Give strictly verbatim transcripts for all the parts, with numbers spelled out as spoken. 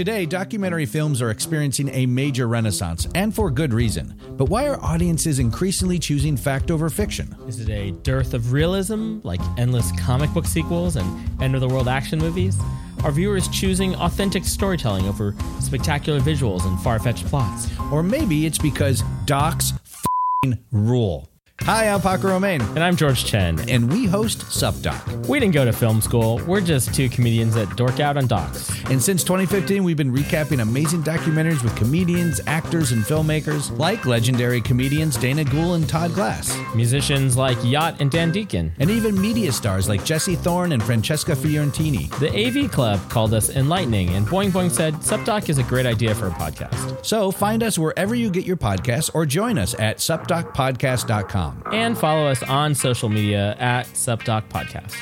Today, documentary films are experiencing a major renaissance, and for good reason. But why are audiences increasingly choosing fact over fiction? Is it a dearth of realism, like endless comic book sequels and end-of-the-world action movies? Are viewers choosing authentic storytelling over spectacular visuals and far-fetched plots? Or maybe it's because docs f***ing rule. Hi, I'm Paco Romain. And I'm George Chen. And we host SupDoc. We didn't go to film school. We're just two comedians that dork out on docs. And since twenty fifteen, we've been recapping amazing documentaries with comedians, actors, and filmmakers like legendary comedians Dana Gould and Todd Glass. Musicians like Yacht and Dan Deacon. And even media stars like Jesse Thorne and Francesca Fiorentini. The A V Club called us enlightening, and Boing Boing said SupDoc is a great idea for a podcast. So find us wherever you get your podcasts or join us at sup doc podcast dot com. And follow us on social media at SupDoc Podcast.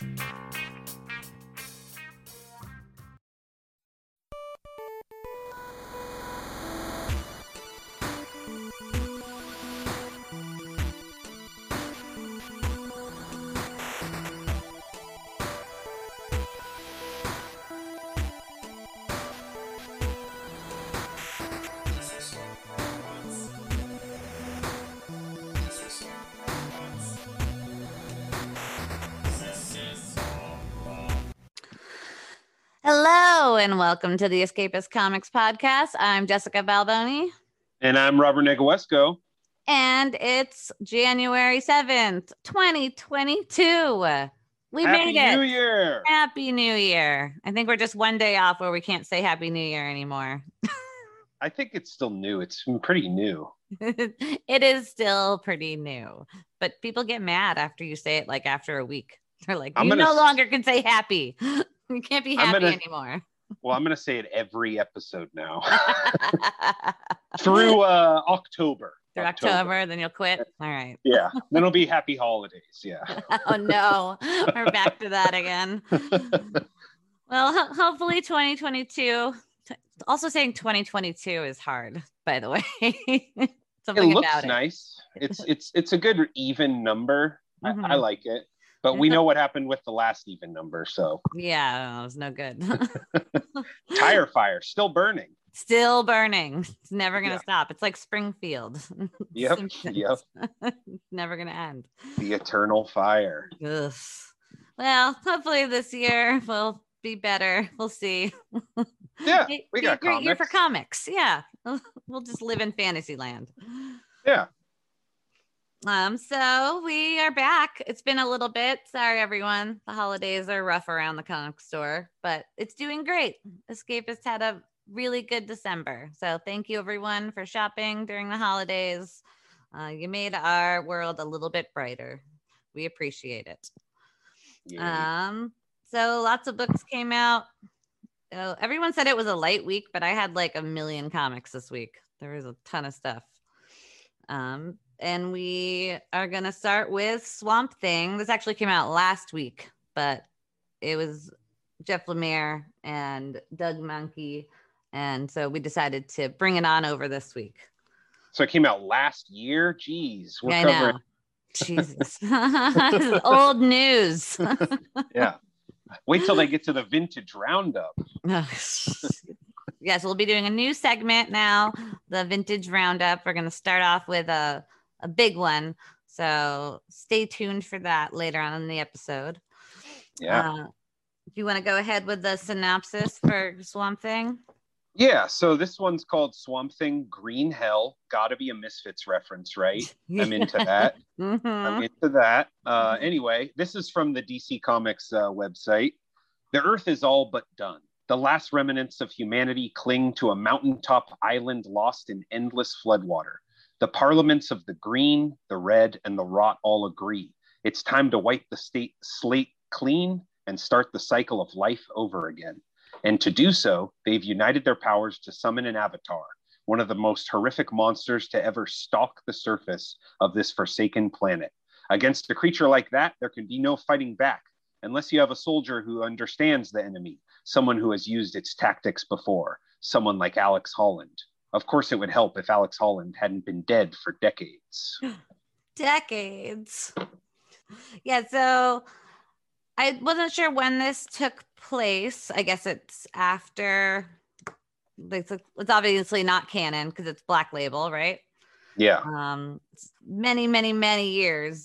Hello, and welcome to the Escapist Comics Podcast. I'm Jessica Balboni. And I'm Robert Negawesco. And it's January seventh, twenty twenty-two. We Happy made it. New Year. Happy New Year. I think we're just one day off where we can't say Happy New Year anymore. I think it's still new. It's pretty new. It is still pretty new. But people get mad after you say it, like after a week. They're like, I'm you gonna no s- longer can say happy. You can't be I'm happy gonna- anymore. Well, I'm going to say it every episode now. Through uh, October. Through October, then you'll quit. All right. Yeah. Then it'll be happy holidays. Yeah. Oh no, we're back to that again. Well, ho- hopefully twenty twenty-two. T- also saying twenty twenty-two is hard, by the way. It Something looks about it. nice. It's it's it's a good even number. Mhm. I, I like it. But we know what happened with the last even number. So Yeah, it was no good. tire fire still burning. Still burning. It's never gonna Yeah. stop. It's like Springfield. Yep. Simpsons. Yep. It's never gonna end. The eternal fire. Ugh. Well, hopefully this year will be better. We'll see. Yeah. Be- We be got a great year for comics. comics. Yeah, we'll just live in fantasy land. Yeah. Um, so we are back. It's been a little bit. Sorry, everyone. The holidays are rough around the comic store, but it's doing great. Escapist had a really good December. So thank you, everyone, for shopping during the holidays. Uh, you made our world a little bit brighter. We appreciate it. Yeah. Um, so lots of books came out. Oh, everyone said it was a light week, but I had like a million comics this week. There was a ton of stuff. Um, and we are going to start with Swamp Thing. This actually came out last week, but it was Jeff Lemire and Doug Mahnke. And so we decided to bring it on over this week. So it came out last year. Jeez. We're I covering know. Jesus. This is old news. Yeah. Wait till they get to the vintage roundup. Yes, we'll be doing a new segment now, the vintage roundup. We're going to start off with a, a big one. So stay tuned for that later on in the episode. Yeah. Uh, do you want to go ahead with the synopsis for Swamp Thing? Yeah. So this one's called Swamp Thing Green Hell. Gotta be a Misfits reference, right? I'm into that. Mhm. I'm into that. Uh, anyway, this is from the D C Comics uh, website. The Earth is all but done. The last remnants of humanity cling to a mountaintop island lost in endless floodwater. The parliaments of the green, the red, and the rot all agree. It's time to wipe the state slate clean and start the cycle of life over again. And to do so, they've united their powers to summon an avatar, one of the most horrific monsters to ever stalk the surface of this forsaken planet. Against a creature like that, there can be no fighting back, unless you have a soldier who understands the enemy, someone who has used its tactics before, someone like Alex Holland. Of course, it would help if Alex Holland hadn't been dead for decades. Decades. Yeah, so I wasn't sure when this took place. I guess it's after it's, it's obviously not canon because it's Black Label, right? Yeah. Um, many, many, many years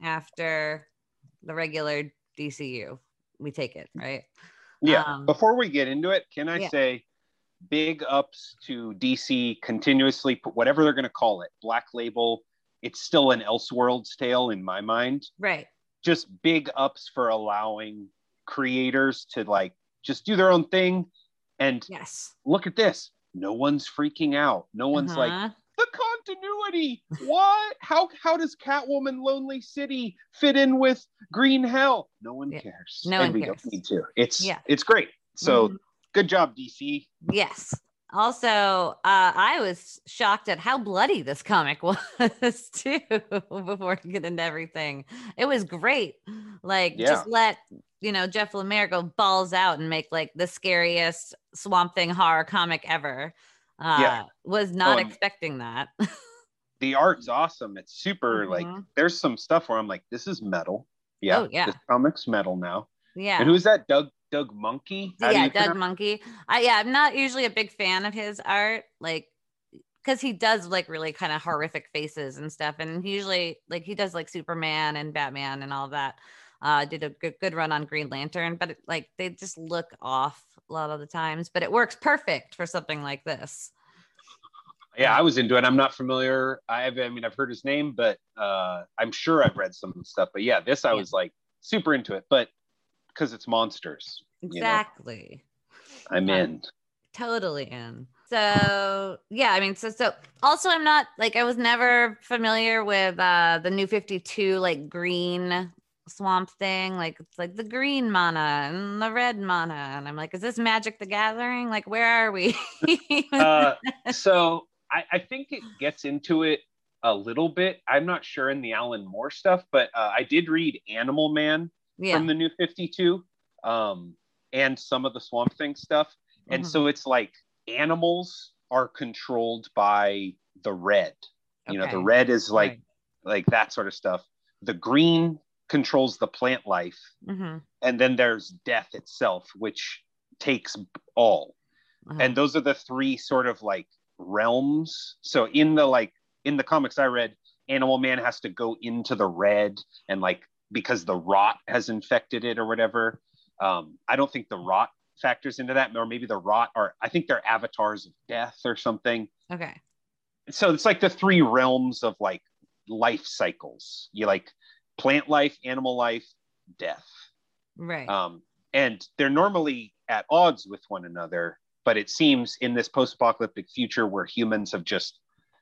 after the regular D C U, we take it, right? Yeah. Um, Before we get into it, can I yeah. say big ups to D C continuously put whatever they're going to call it, Black Label. It's still an Elseworlds tale in my mind. Right. Just big ups for allowing creators to like just do their own thing. And yes, look at this. No one's freaking out. No one's uh-huh. like, the continuity. What? How how does Catwoman Lonely City fit in with Green Hell? No one yeah. cares. No and one we cares. don't need to. It's yeah. it's great. So mm-hmm. Good job, D C. Yes. Also, uh, I was shocked at how bloody this comic was too. Before we get into everything, it was great. Like, Yeah. just let you know Jeff Lemire go balls out and make like the scariest Swamp Thing horror comic ever. Uh, Yeah. was not Oh, expecting that. The art's awesome. It's super. Mhm. Like, there's some stuff where I'm like, this is metal. Yeah, Oh, yeah. This comic's metal now. Yeah. And who's that? Doug Doug Monkey? How do yeah, you Doug pronounce- Monkey. I yeah, I'm not usually a big fan of his art, like because he does like really kind of horrific faces and stuff, and he usually like he does like Superman and Batman and all of that. Uh, did a good good run on Green Lantern, but it, like they just look off a lot of the times. But it works perfect for something like this. Yeah, I was into it. I'm not familiar. I have, I mean, I've heard his name, but uh, I'm sure I've read some of the stuff. But yeah, this I Yeah. was like super into it. But because it's monsters. Exactly. You know? I'm Yeah. in. Totally in. So yeah, I mean, so so also I'm not like I was never familiar with uh the New fifty-two like green Swamp Thing. Like it's like the green mana and the red mana. And I'm like, is this Magic the Gathering? Like, where are we? uh, so I, I think it gets into it a little bit. I'm not sure in the Alan Moore stuff, but uh, I did read Animal Man yeah. from the New fifty-two. Um, and some of the Swamp Thing stuff. And Mhm. so it's like animals are controlled by the red. You know, Okay. the red is like Right. like that sort of stuff. The green controls the plant life. Mhm. And then there's death itself, which takes all. Uh-huh. And those are the three sort of like realms. So in the like in the comics I read, Animal Man has to go into the red and like because the rot has infected it or whatever. Um, I don't think the rot factors into that, or maybe the rot are, I think they're avatars of death or something. Okay. So it's like the three realms of like life cycles. You like plant life, animal life, death. Right. Um, and they're normally at odds with one another, but it seems in this post-apocalyptic future where humans have just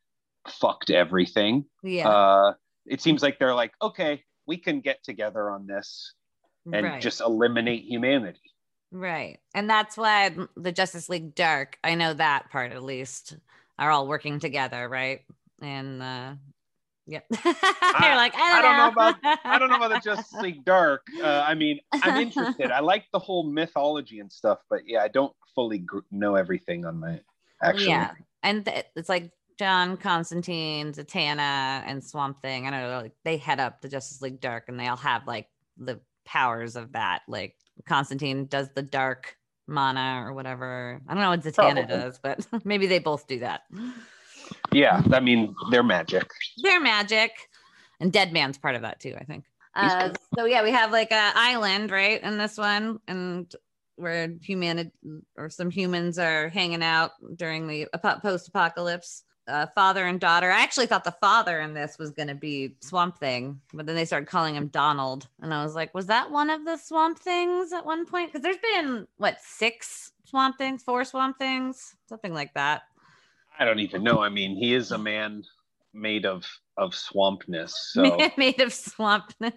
fucked everything. yeah. Uh, it seems like they're like, okay, we can get together on this and right. just eliminate humanity. Right. And that's why the Justice League Dark, I know that part at least, are all working together, right? And uh yeah. You're I, like, I I don't, don't know know about I don't know about the Justice League Dark. Uh, I mean, I'm interested. I like the whole mythology and stuff, but yeah, I don't fully gr- know everything on my actually. Yeah. And th- it's like John Constantine, Zatanna, and Swamp Thing. I don't know, like they head up the Justice League Dark and they all have like the powers of that. Like Constantine does the dark mana or whatever. I don't know what Zatanna Probably. does, but maybe they both do that. Yeah, I mean, they're magic. They're magic. And Dead Man's part of that too, I think. He's Uh, cool. so yeah, we have like a island, right, in this one, and where humanity or some humans are hanging out during the apo- post-apocalypse. Uh, father and daughter. I actually thought the father in this was going to be Swamp Thing, but then they started calling him Donald, and I was like, was that one of the Swamp Things at one point? Because there's been what six Swamp Things, four Swamp Things, something like that. I don't even know. I mean, he is a man made of of swampness, so Made of swampness.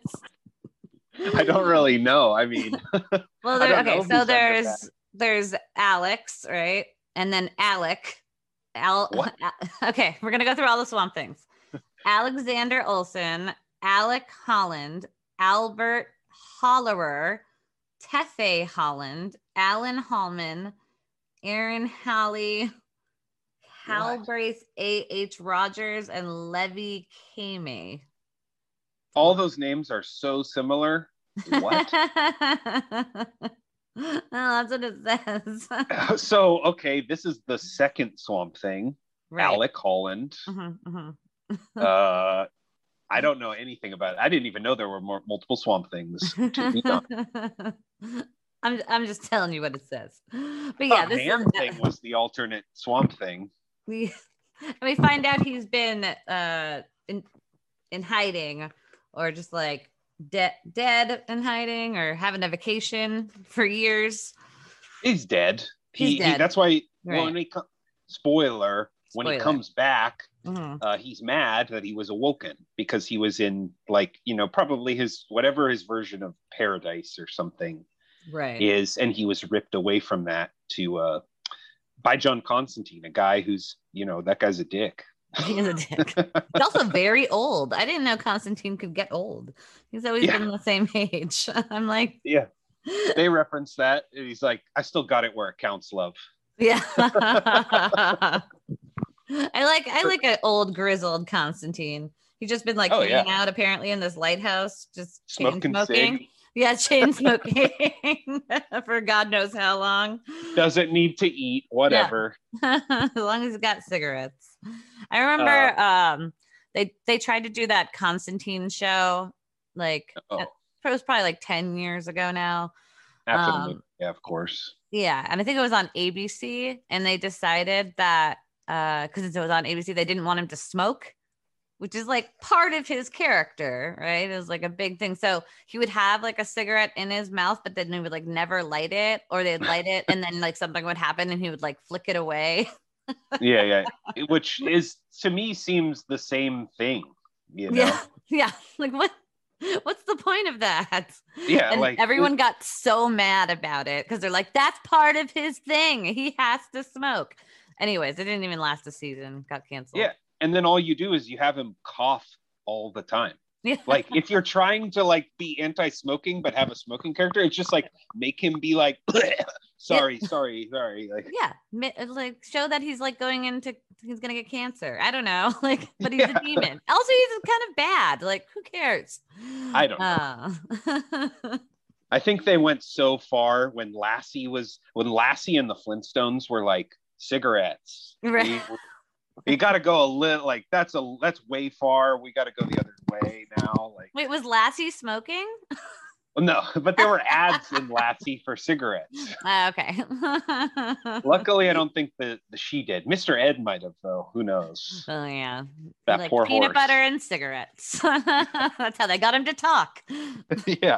I don't really know. I mean, Well, I there, don't know okay, who's so under there's that. there's Alex, right, and then Alec. Al. What? Okay, we're gonna go through all the Swamp Things. Alexander Olsen, Alec Holland, Albert Hollerer, Tefe Holland, Alan Hallman, Aaron Halley, Hal What? Brace, A H Rogers, and Levy Kame. all those names are so similar. What? No, that's what it says. So, okay, this is the second Swamp Thing, Right. Alec Holland. Mm-hmm, mm-hmm. uh, I don't know anything about it. I didn't even know there were more multiple Swamp Things to be done. I'm I'm just telling you what it says. But yeah, Oh, this Man is Thing was the alternate Swamp Thing. we and we find out he's been uh in in hiding or just like dead dead in hiding or having a vacation for years. He's dead. He's he, dead. he that's why Right. when he co- spoiler when he Spoiler. comes back, Mhm. uh, he's mad that he was awoken because he was in like you know probably his whatever his version of paradise or something Right. is, and he was ripped away from that to uh, by John Constantine, a guy who's you know that guy's a dick. He is a dick. He's also very old. I didn't know Constantine could get old. He's always Yeah. been the same age. I'm like, Yeah, they reference that. And he's like, I still got it where it counts, love. yeah. I like I like an old grizzled Constantine. He's just been like Oh, hanging yeah. out apparently in this lighthouse, just chain Smoking smoking. cig. Yeah, chain smoking for God knows how long. Doesn't need to eat, whatever. As long as he's got cigarettes. I remember um they they tried to do that Constantine show like Oh, it was probably like ten years ago now. after the um, movie, yeah, of course. Yeah, and I think it was on A B C, and they decided that uh because it was on A B C, they didn't want him to smoke, which is like part of his character, right? It was like a big thing. So he would have like a cigarette in his mouth, but then he would like never light it, or they'd light it and then like something would happen and he would like flick it away. Yeah, yeah. Which is to me seems the same thing, you know. Yeah, yeah. Like what? What's the point of that? Yeah, And like everyone got so mad about it because they're like, that's part of his thing. He has to smoke. Anyways, it didn't even last a season. Got canceled. Yeah, and then all you do is you have him cough all the time. Yeah. Like if you're trying to like be anti-smoking but have a smoking character, it's just like make him be like sorry, sorry, sorry. Like Yeah, mi- like show that he's like going into he's gonna get cancer. I don't know, like, but he's Yeah. a demon. Also, he's kind of bad. Like, who cares? I don't know. Uh, I think they went so far when Lassie was when Lassie and the Flintstones were like cigarettes. Right. We, we got to go a little like that's a that's way far. We got to go the other way now. Like Wait, was Lassie smoking? no, but there were ads in Lassie for cigarettes. Uh, okay. Luckily, I don't think that the she did. Mister Ed might have though. Who knows? Oh yeah, That like poor peanut horse. butter and cigarettes. That's how they got him to talk. Yeah.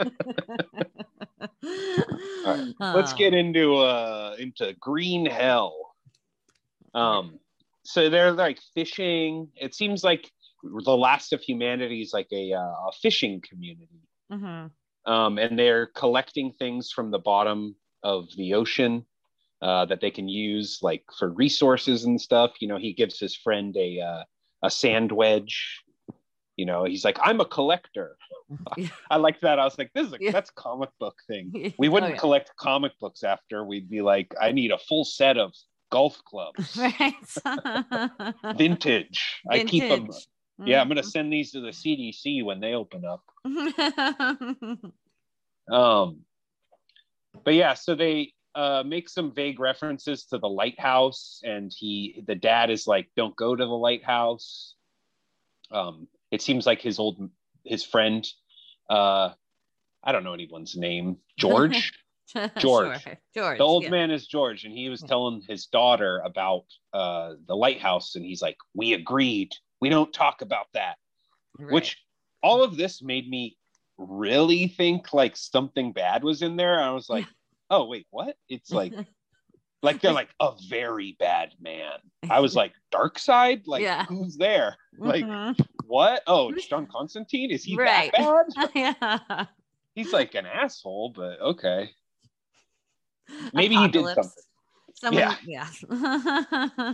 All right. Let's Oh. get into uh into Green Hell. Um, so they're like fishing. It seems like the last of humanity is like a, uh, a fishing community. Mhm. Um, and they're collecting things from the bottom of the ocean uh, that they can use like for resources and stuff. You know, he gives his friend a uh, a sand wedge. You know, he's like, I'm a collector. Yeah. I like that. I was like, this is a, Yeah. that's comic book thing. Oh, We wouldn't yeah. collect comic books after. We'd be like, I need a full set of golf clubs, Right. vintage. I keep them. Vintage. Yeah, I'm gonna send these to the C D C when they open up. Mhm. Um, but yeah, so they uh, make some vague references to the lighthouse, and he, the dad, is like, "Don't go to the lighthouse." Um, it seems like his old, his friend, uh, I don't know anyone's name, George. George. Sure. George. The old yeah. man is George, and he was telling his daughter about uh, the lighthouse, and he's like, "We agreed. We don't talk about that." Right. Which all of this made me really think like something bad was in there. I was like, oh wait, what? It's like like they're like a very bad man. I was like, dark side? Like Yeah. who's there? Like Mhm. what? Oh, it's John Constantine? Is he Right. that bad? Yeah. He's like an asshole, but okay. Maybe he did Apocalypse. something. Someone, yeah.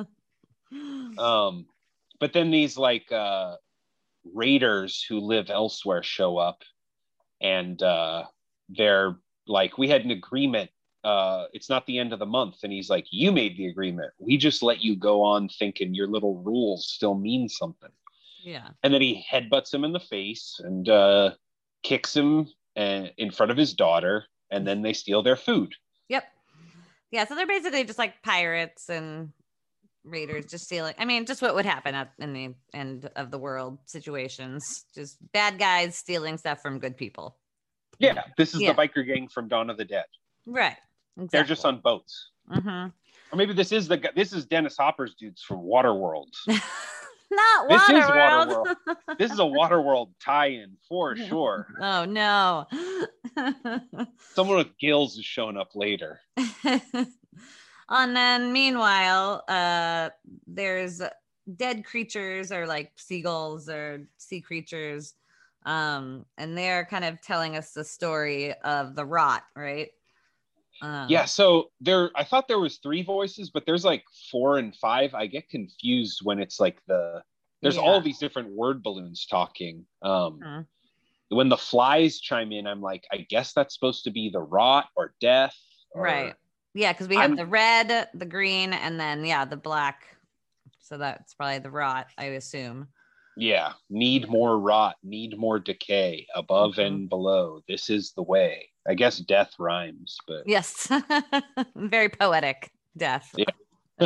Um, but then these like uh raiders who live elsewhere show up, and uh they're like, we had an agreement, uh it's not the end of the month, and he's like, you made the agreement, we just let you go on thinking your little rules still mean something. Yeah. And then he headbutts him in the face and uh kicks him uh, in front of his daughter, and then they steal their food. Yep. Yeah, so they're basically just like pirates and raiders just stealing. I mean, just what would happen at in the end of the world situations. Just bad guys stealing stuff from good people. Yeah, this is Yeah. the biker gang from Dawn of the Dead. Right. Exactly. They're just on boats. Mm-hmm. Or maybe this is the gu- this is Dennis Hopper's dudes from Waterworld. Not This is Waterworld. This is a Waterworld tie-in for sure. Oh no. Someone with gills is showing up later. And then meanwhile, uh, there's dead creatures or like seagulls or sea creatures. Um, and they're kind of telling us the story of the rot, right? Um, Yeah, so there I thought there was three voices, but there's like four and five. I get confused when it's like the there's Yeah. all these different word balloons talking. Um Mhm. when the flies chime in, I'm like, I guess that's supposed to be the rot or death. Or, Right. Yeah, because we have I'm- the red, the green, and then yeah, the black. So that's probably the rot, I assume. Yeah. Need more rot, need more decay, above Mhm. and below. This is the way. I guess death rhymes, but Yes. Very poetic death. Yeah.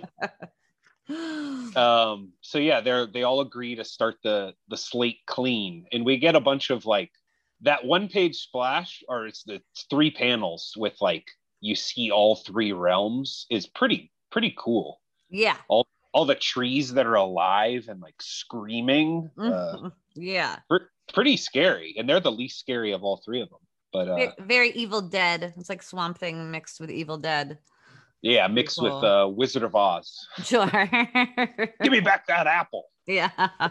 um so yeah, they're they all agree to start the the slate clean, and we get a bunch of like that one page splash, or it's the it's three panels with like you see all three realms is pretty pretty cool. Yeah. All all the trees that are alive and like screaming, uh Mhm. Yeah. pr- pretty scary, and they're the least scary of all three of them. But uh Ve- Very Evil Dead. It's like Swamp Thing mixed with Evil Dead. yeah, mixed with Cool. uh Wizard of Oz. Sure. Give me back that apple. Yeah.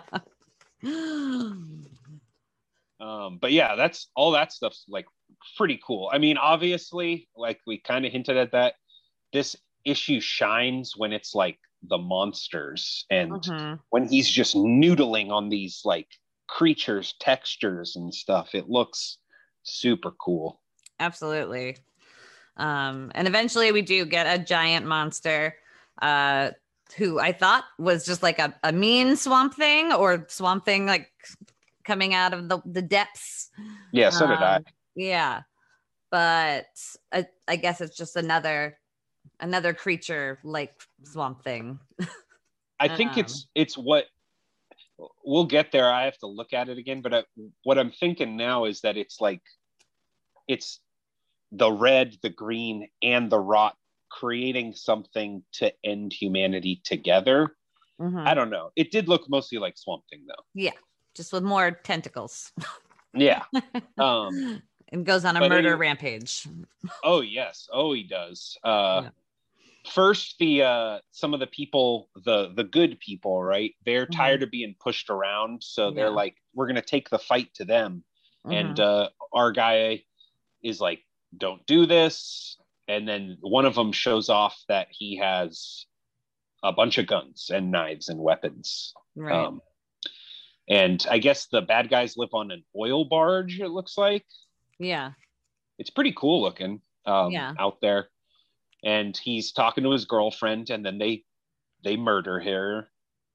Um, but yeah, that's all that stuff's like pretty cool. I mean, obviously, like we kind of hinted at that, this issue shines when it's like the monsters and Mhm. when he's just noodling on these like creatures, textures and stuff. It looks super cool. Absolutely. Um, and eventually we do get a giant monster uh, who I thought was just like a, a mean Swamp Thing or Swamp Thing like coming out of the, the depths. Yeah, so did I. Um, Yeah. But I, I guess it's just another another creature like Swamp Thing. I think um, it's it's what we'll get there. I have to look at it again, but I, what I'm thinking now is that it's like it's the red, the green, and the rot creating something to end humanity together. Mhm. I don't know. It did look mostly like Swamp Thing, though. Yeah. Just with more tentacles. Yeah. Um. And goes on a but murder anyway- rampage. Oh yes. Oh, he does. Uh. Yeah. First, the uh, some of the people, the the good people, right? They're Mhm. tired of being pushed around, so they're Yeah. like, "We're gonna take the fight to them." And Mhm. uh, our guy is like, "Don't do this." And then one of them shows off that he has a bunch of guns and knives and weapons. Right. Um, and I guess the bad guys live on an oil barge. It looks like Yeah. it's pretty cool looking um, Yeah. out there. And he's talking to his girlfriend, and then they they murder her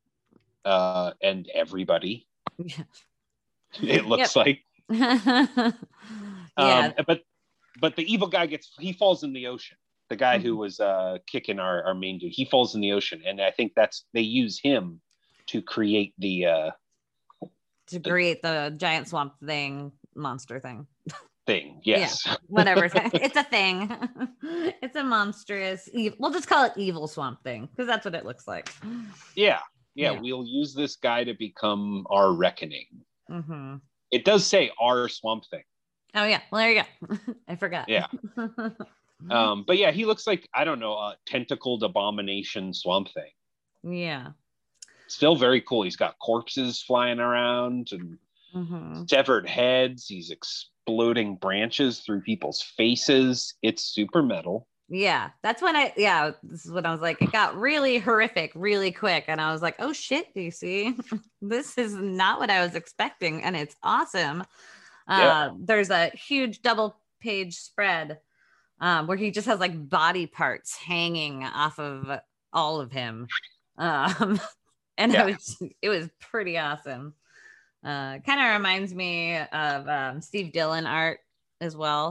uh, and everybody. Yeah. It looks like. yeah. Um, but but the evil guy gets he falls in the ocean. The guy who Mhm. was uh, kicking our, our main dude, he falls in the ocean, and I think that's they use him to create the uh, To create the giant swamp thing, monster thing, thing. Yes, whatever. thing. It's a thing. It's a monstrous. Ev- we'll just call it evil swamp thing because that's what it looks like. yeah, yeah, Yeah. We'll use this guy to become our reckoning. hmm It does say our Swamp Thing. Oh yeah. Well, there you go. I forgot. Yeah. Um, but yeah, he looks like, I don't know, a tentacled abomination Swamp Thing. yeah. Still very cool. He's got corpses flying around and hmm severed heads. He's exploding branches through people's faces. It's super metal. Yeah, that's when I, yeah, this is when I was like, it got really horrific really quick. And I was like, oh shit, D C, this is not what I was expecting. And it's awesome. Yeah. Uh, there's a huge double page spread um, where he just has like body parts hanging off of all of him. Um, and Yeah. it was, it was pretty awesome. Uh, kind of reminds me of um, Steve Dillon art as well.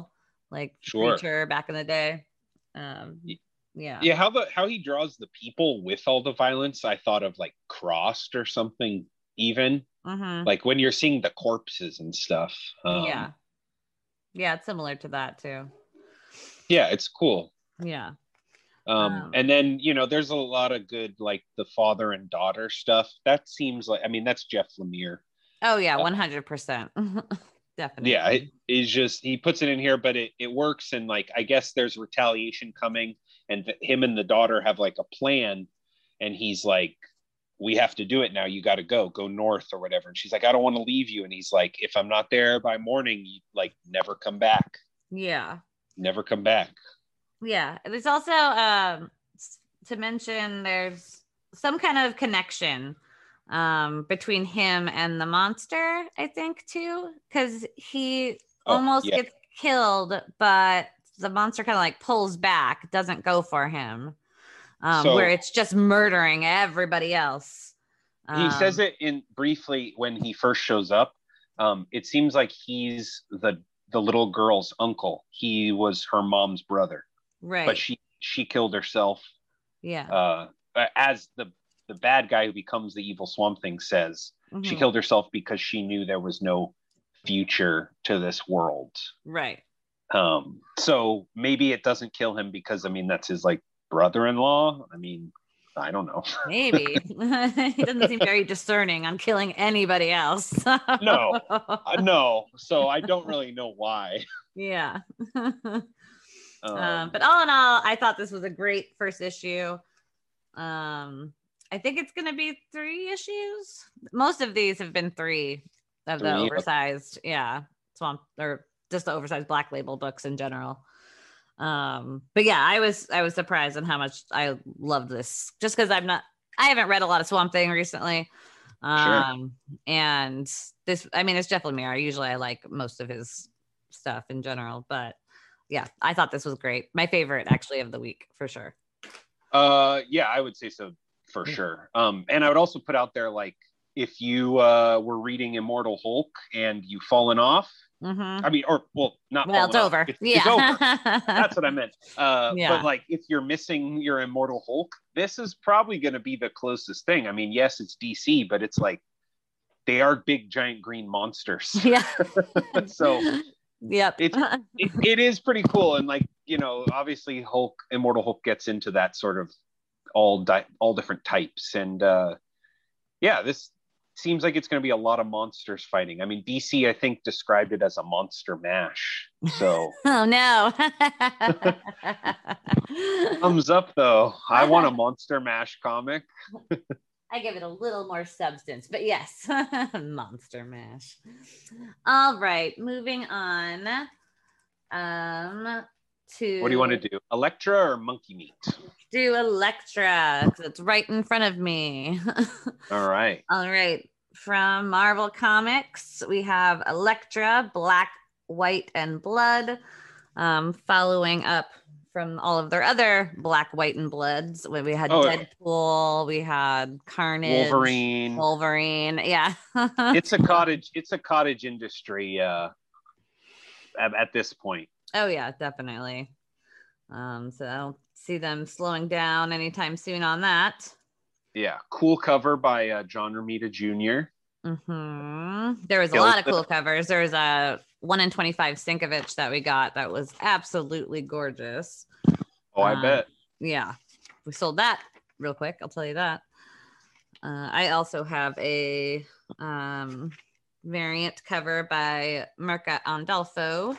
like Sure. Preacher back in the day. Um, Y- yeah. Yeah, how the how he draws the people with all the violence, I thought of like Crossed or something even. Mm-hmm. Like when you're seeing the corpses and stuff. Um, yeah. Yeah, it's similar to that too. Yeah, it's cool. Yeah. Um, Um, and then, you know, there's a lot of good, like the father and daughter stuff. That seems like, I mean, that's Jeff Lemire. oh yeah, Uh, one hundred percent. Definitely. Yeah, it, he's just, he puts it in here, but it, it works. And like, I guess there's retaliation coming, and th- him and the daughter have like a plan. And he's like, we have to do it now. You got to go, go north or whatever. And she's like, I don't want to leave you. And he's like, if I'm not there by morning, you like never come back, Yeah. never come back. Yeah. There's also um s- to mention there's some kind of connection um between him and the monster, I think too, because he Oh, almost yeah. gets killed, but the monster kind of like pulls back, doesn't go for him. Um, So- where it's just murdering everybody else. He says Um, it in briefly when he first shows up. Um, it seems like he's the the little girl's uncle. He was her mom's brother, right. but she she killed herself. yeah. Uh, as the the bad guy who becomes the evil Swamp Thing says, she Mhm. killed herself because she knew there was no future to this world. Right. Um, so maybe it doesn't kill him because I mean that's his like brother-in-law. I mean, I don't know. Maybe. He doesn't seem very discerning on killing anybody else. No. Uh, no, so I don't really know why. Yeah. Um, um, but all in all, I thought this was a great first issue. Um, I think it's going to be three issues. Most of these have been three of the Three, okay. oversized, yeah, swamp or just the oversized Black Label books in general. Um, but yeah, I was I was surprised on how much I loved this, just because I'm not I haven't read a lot of Swamp Thing recently. Um, and this, I mean, it's Jeff Lemire. Usually I like most of his stuff in general, but yeah, I thought this was great. My favorite actually of the week for sure. Uh, yeah, I would say so for sure. Um, and I would also put out there, like, if you uh, were reading Immortal Hulk and you've fallen off, Mm-hmm. I mean, or well, not Well, it's fallen off. over. It's, yeah. it's over. That's what I meant. Uh, Yeah. But like, if you're missing your Immortal Hulk, this is probably going to be the closest thing. I mean, yes, it's D C, but it's like they are big, giant green monsters. yeah. So Yep. it, it it is pretty cool, and like, you know, obviously Hulk, Immortal Hulk gets into that sort of all di- all different types, and uh, yeah, this seems like it's going to be a lot of monsters fighting. I mean, D C I think described it as a monster mash. So Oh no. thumbs up though. I want a monster mash comic. I give it a little more substance, but yes, Monster Mash. All right, moving on. Um, to What do you want to do? Electra or Monkey Meat? do Elektra because it's right in front of me. All right. All right, from Marvel Comics, we have Elektra, Black, White, and Blood. Um, following up from all of their other Black, White, and Bloods, when we had Oh. Deadpool, we had Carnage, Wolverine. Wolverine, yeah. It's a cottage. It's a cottage industry. Uh, at, at this point. Oh yeah, definitely. Um, so I don't see them slowing down anytime soon on that. Yeah, cool cover by uh, John Romita Junior hmm There was a Killed lot of it. cool covers. There was a one in twenty-five Sinkovich that we got that was absolutely gorgeous. Oh, I Um, bet. Yeah, we sold that real quick. I'll tell you that. Uh, I also have a um, variant cover by Mirka Andolfo.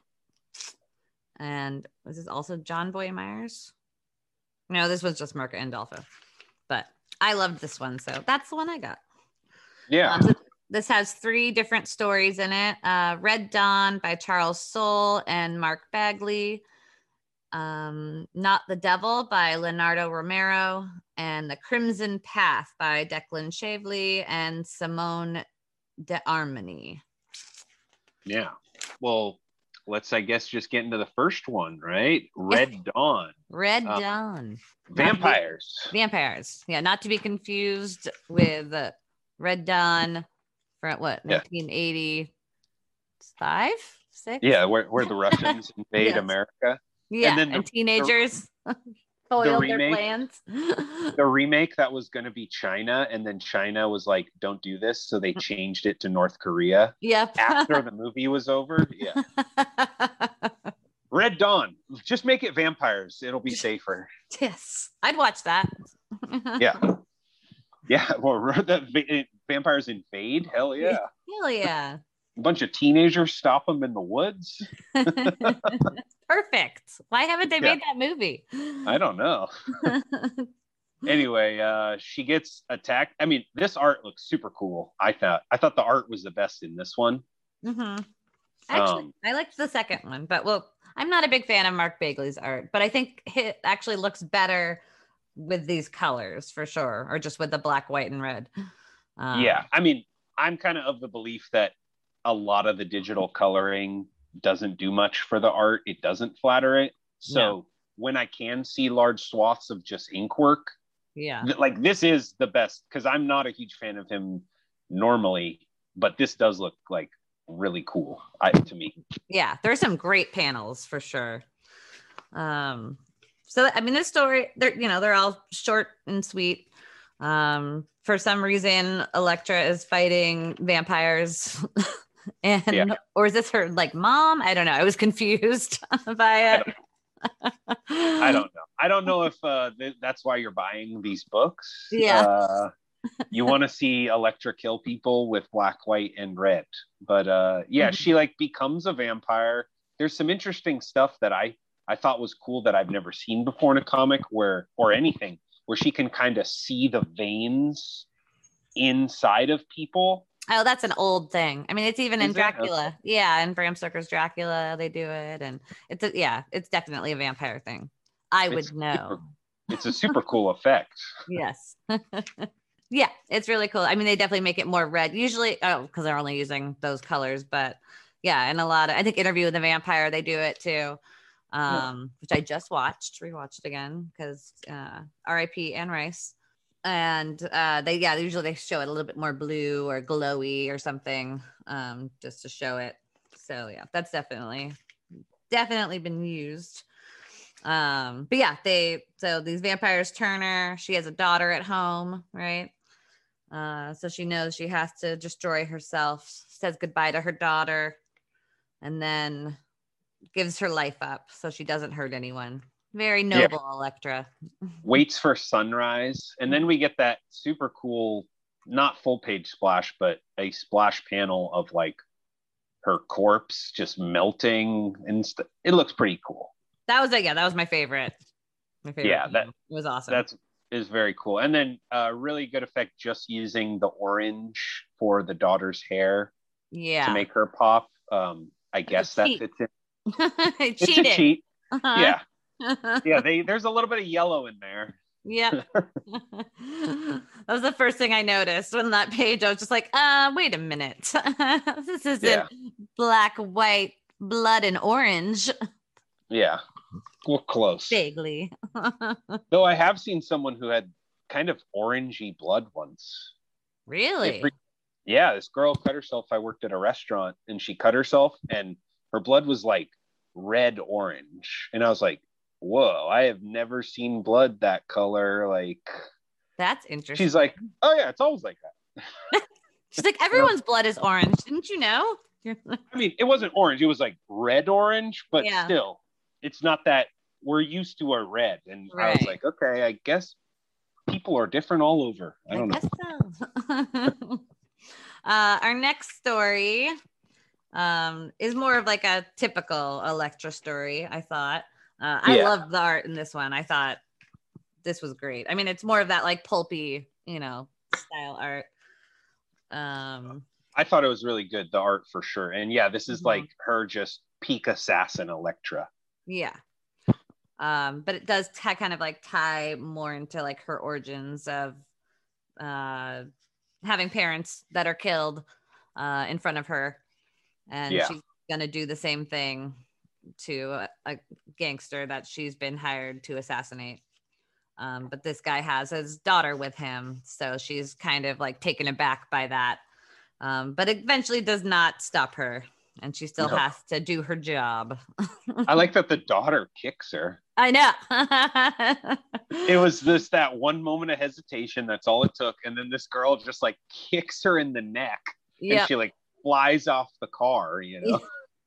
And was this also John Boy Myers? No, this was just Mirka Andolfo. But I loved this one, so that's the one I got. Yeah. Um, so this has three different stories in it. Uh, Red Dawn by Charles Soule and Mark Bagley. Um, Not the Devil by Leonardo Romero. And The Crimson Path by Declan Shavely and Simone de Armani. Yeah. Well, let's, I guess, just get into the first one, right? Red Dawn. Red Uh, Dawn. Vampires. Vampires. Yeah, not to be confused with uh, Red Dawn from what, Yeah. nineteen eighty-five? six. Yeah, where, where the Russians invade Yes. America. Yeah, And and, then the- teenagers foiled their remake- plans. The remake that was going to be China, and then China was like, don't do this. So they changed it to North Korea Yep. after the movie was over. Yeah. Red Dawn. Just make it vampires. It'll be safer. Yes, I'd watch that. Yeah. Yeah. Well, the va- vampires invade. Hell yeah. Hell yeah. A bunch of teenagers stop them in the woods. Perfect. Why haven't they Yeah. made that movie? I don't know. Anyway, uh, she gets attacked. I mean, this art looks super cool. I thought I thought the art was the best in this one. hmm Actually, Um, I liked the second one, but well, I'm not a big fan of Mark Bagley's art, but I think it actually looks better with these colors for sure, or just with the black, white, and red. Um, Yeah, I mean, I'm kind of of the belief that a lot of the digital coloring doesn't do much for the art. It doesn't flatter it. So No. when I can see large swaths of just ink work, yeah, th- like this is the best, because I'm not a huge fan of him normally, but this does look like really cool I, to me. yeah. There's some great panels for sure. Um, so I mean, this story, they're you know they're all short and sweet. Um, for some reason, Elektra is fighting vampires. And Yeah. or is this her like mom? I don't know. I was confused by it. I don't know. I don't know if uh, th- that's why you're buying these books. Yeah. Uh, you want to see Elektra kill people with black, white, and red. But uh, yeah, Mhm. she like becomes a vampire. There's some interesting stuff that I I thought was cool that I've never seen before in a comic where or anything where she can kind of see the veins inside of people. Oh, that's an old thing. I mean, it's even in Is it? Dracula. Yeah, in Bram Stoker's Dracula, they do it, and it's a, yeah, it's definitely a vampire thing. I would It's know. It's a super cool effect. Yes. Yeah, it's really cool. I mean, they definitely make it more red. Usually, oh, because they're only using those colors, but yeah, and a lot of I think Interview with the Vampire, they do it too. Um, which I just watched, rewatched again because uh R I P Anne Rice. And uh they yeah, usually they show it a little bit more blue or glowy or something, um, just to show it. So yeah, that's definitely definitely been used. Um, but yeah, they so these vampires turn her. She has a daughter at home, right? Uh, so she knows she has to destroy herself, says goodbye to her daughter, and then gives her life up so she doesn't hurt anyone. Very noble, yeah. Elektra. Waits for sunrise, and then we get that super cool, not full page splash, but a splash panel of like her corpse just melting, and st- it looks pretty cool. That was it. Yeah, that was my favorite. My favorite. Yeah, that it was awesome. That's is very cool. And then uh, really good effect just using the orange for the daughter's hair. Yeah. To make her pop. Um, I guess that cheat. fits in. It's Cheated. a cheat. Uh-huh. Yeah. Yeah, they there's a little bit of yellow in there. Yeah. That was the first thing I noticed when that page. I was just like, uh, wait a minute. This isn't Yeah. black, white, blood, and orange. Yeah. Well, close. Vaguely. Though I have seen someone who had kind of orangey blood once. Really? It, yeah, this girl cut herself. I worked at a restaurant and she cut herself and her blood was like red orange. And I was like, whoa, I have never seen blood that color. Like, that's interesting. She's like, oh yeah, it's always like that. She's like, everyone's blood is orange. Didn't you know? I mean, it wasn't orange. It was like red orange, but Yeah. still, it's not that we're used to a red. And I was Right. like, okay, I guess people are different all over. I don't know. guess so. uh, our next story um, is more of like a typical Elektra story, I thought. Uh, I Yeah. loved the art in this one. I thought this was great. I mean, it's more of that like pulpy, you know, style art. Um, I thought it was really good, the art for sure. And yeah, this is Mhm. like her just peak assassin Elektra. yeah. Um, but it does t- kind of like tie more into like her origins of uh, having parents that are killed uh, in front of her. And Yeah. she's going to do the same thing to a, a gangster that she's been hired to assassinate. Um, but this guy has his daughter with him. So she's kind of like taken aback by that. Um, but eventually does not stop her. and she still No. has to do her job. I like that the daughter kicks her. I know. It was this that one moment of hesitation. That's all it took, and then this girl just like kicks her in the neck, Yep. and she like flies off the car. You know.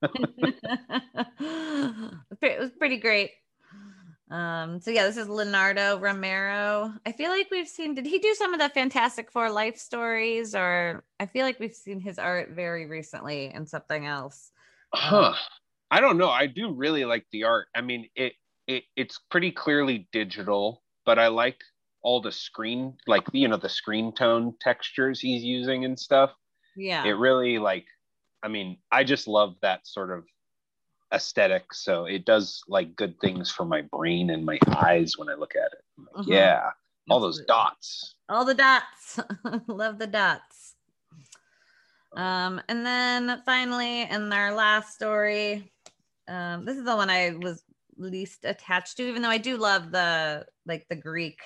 It was pretty great. Um, so yeah, this is Leonardo Romero. I feel like we've seen, did he do some of the Fantastic Four life stories, or I feel like we've seen his art very recently in something else. Huh. I don't know. I do really like the art. I mean, it it it's pretty clearly digital, but I like all the screen, like, you know, the screen tone textures he's using and stuff. Yeah. It really, like, I mean, I just love that sort of aesthetic. So it does like good things for my brain and my eyes when I look at it. Like, Uh-huh. yeah, all those dots. All the dots. Love the dots. Um, and then finally, in our last story, um, this is the one I was least attached to, even though I do love the like the Greek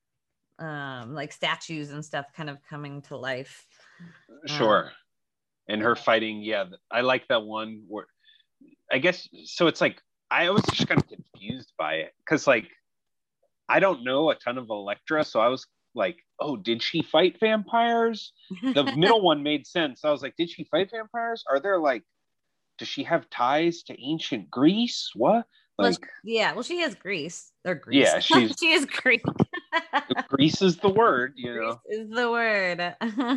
um like statues and stuff kind of coming to life. Sure. Um, And her fighting, yeah, I like that one where I guess so. It's like I was just kind of confused by it because, like, I don't know a ton of Elektra, so I was like, "Oh, did she fight vampires?" The middle one made sense. I was like, "Did she fight vampires? Are there like, does she have ties to ancient Greece? What?" well, Like, yeah, well, she is Greece. Or Greece. yeah, she's she is Greek. Greece is the word, you know. Greece is the word.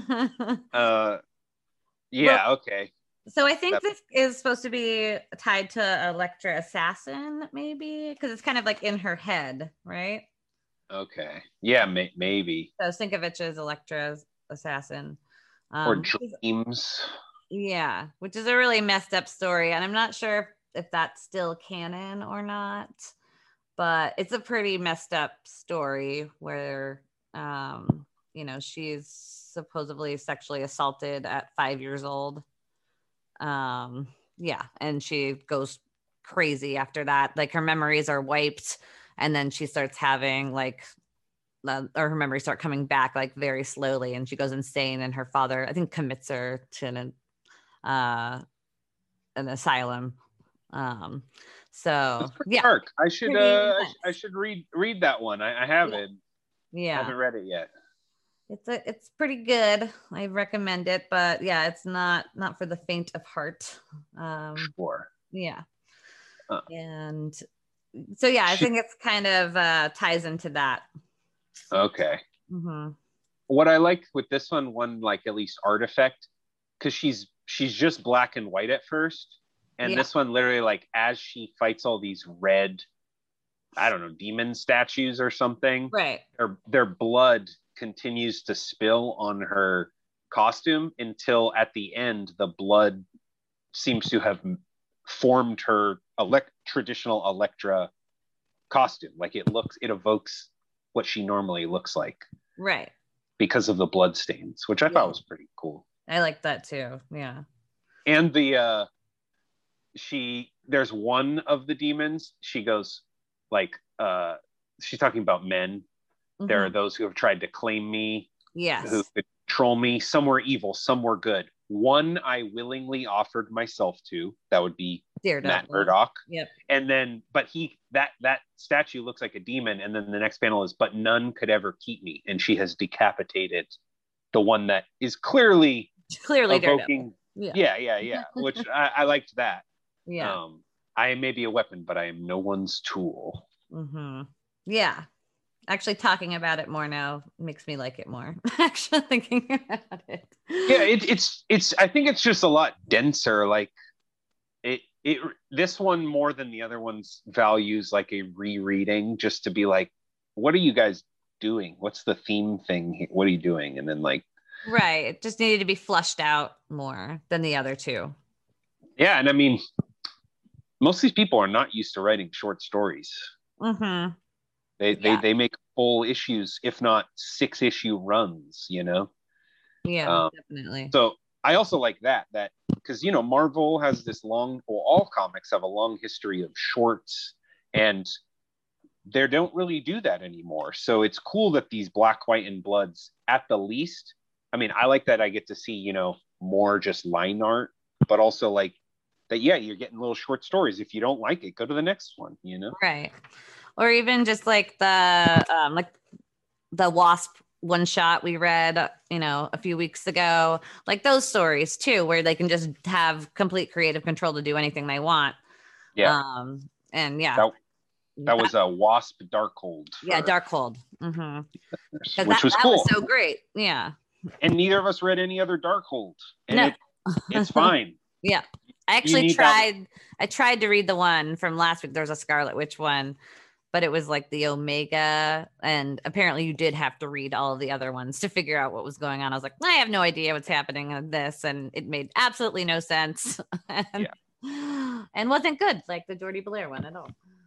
Uh, yeah, okay. So I think That- this is supposed to be tied to Elektra Assassin, maybe, because it's kind of like in her head, right? Okay. Yeah, may- maybe. So Sinkovich's Elektra's Assassin. Or Um, dreams. yeah, which is a really messed up story. And I'm not sure if, if that's still canon or not, but it's a pretty messed up story where, um, you know, she's supposedly sexually assaulted at five years old. Um, yeah, and she goes crazy after that. Like her memories are wiped, and then she starts having like, uh, or her memories start coming back like very slowly, and she goes insane. And her father, I think, commits her to an, uh, an asylum. Um, so yeah, Dark. I should Pretty uh I, intense. sh- I should read read that one. I, I haven't. I yeah. haven't read it yet. It's a, it's pretty good. I recommend it, but yeah, it's not not for the faint of heart. Um, Sure. yeah, Uh. and so yeah, I She- think it's kind of uh, ties into that. Okay. Mm-hmm. What I like with this one, one like at least artifact, because she's she's just black and white at first, and Yeah. this one literally like as she fights all these red, I don't know, demon statues or something, Right. their their blood continues to spill on her costume until at the end the blood seems to have formed her elect traditional Elektra costume. Like it looks, it evokes what she normally looks like Right. because of the blood stains, which I Yeah. thought was pretty cool. I like that too. Yeah. And the uh she there's one of the demons, she goes like uh she's talking about men. There are Mhm. those who have tried to claim me, Yes. who control me. Some were evil, some were good. One I willingly offered myself to. That would be Daredevil. Matt Murdock. Yep. And then, but he that that statue looks like a demon. And then the next panel is, but none could ever keep me. And she has decapitated the one that is clearly Clearly Daredevil. evoking. Yeah. Yeah, yeah, yeah. Which I, I liked that. Yeah. Um, I may be a weapon, but I am no one's tool. Mm-hmm. Yeah. Actually, talking about it more now makes me like it more. Actually, thinking about it. Yeah, it, it's it's. I think it's just a lot denser. Like it it. This one more than the other ones values like a rereading, just to be like, what are you guys doing? What's the theme thing? What are you doing? And then like, Right. It just needed to be flushed out more than the other two. yeah, and I mean, most of these people are not used to writing short stories. Mm-hmm. They Yeah. they they make full issues, if not six issue runs. You know. Yeah, Um, definitely. So I also like that, that because, you know, Marvel has this long, well, all comics have a long history of shorts, and they don't really do that anymore. So it's cool that these Black, White, and Bloods, at the least, I mean, I like that I get to see, you know, more just line art, but also like that, yeah, you're getting little short stories. If you don't like it, go to the next one, you know? Right. Or even just like the um like the Wasp one shot we read, you know, a few weeks ago, like those stories too, where they can just have complete creative control to do anything they want. Yeah. Um, and yeah, that, that was a Wasp Darkhold. Yeah, Darkhold. Mm-hmm. Which that, was that cool. was so great. Yeah. And neither of us read any other Darkhold, and No. it, it's fine. Yeah, I actually tried. I tried to read the one from last week. There was a Scarlet Witch one, but it was like the Omega, and apparently you did have to read all of the other ones to figure out what was going on. I was like, I have no idea what's happening in this, and it made absolutely no sense. and, yeah. and wasn't good like the Geordie Blair one at all.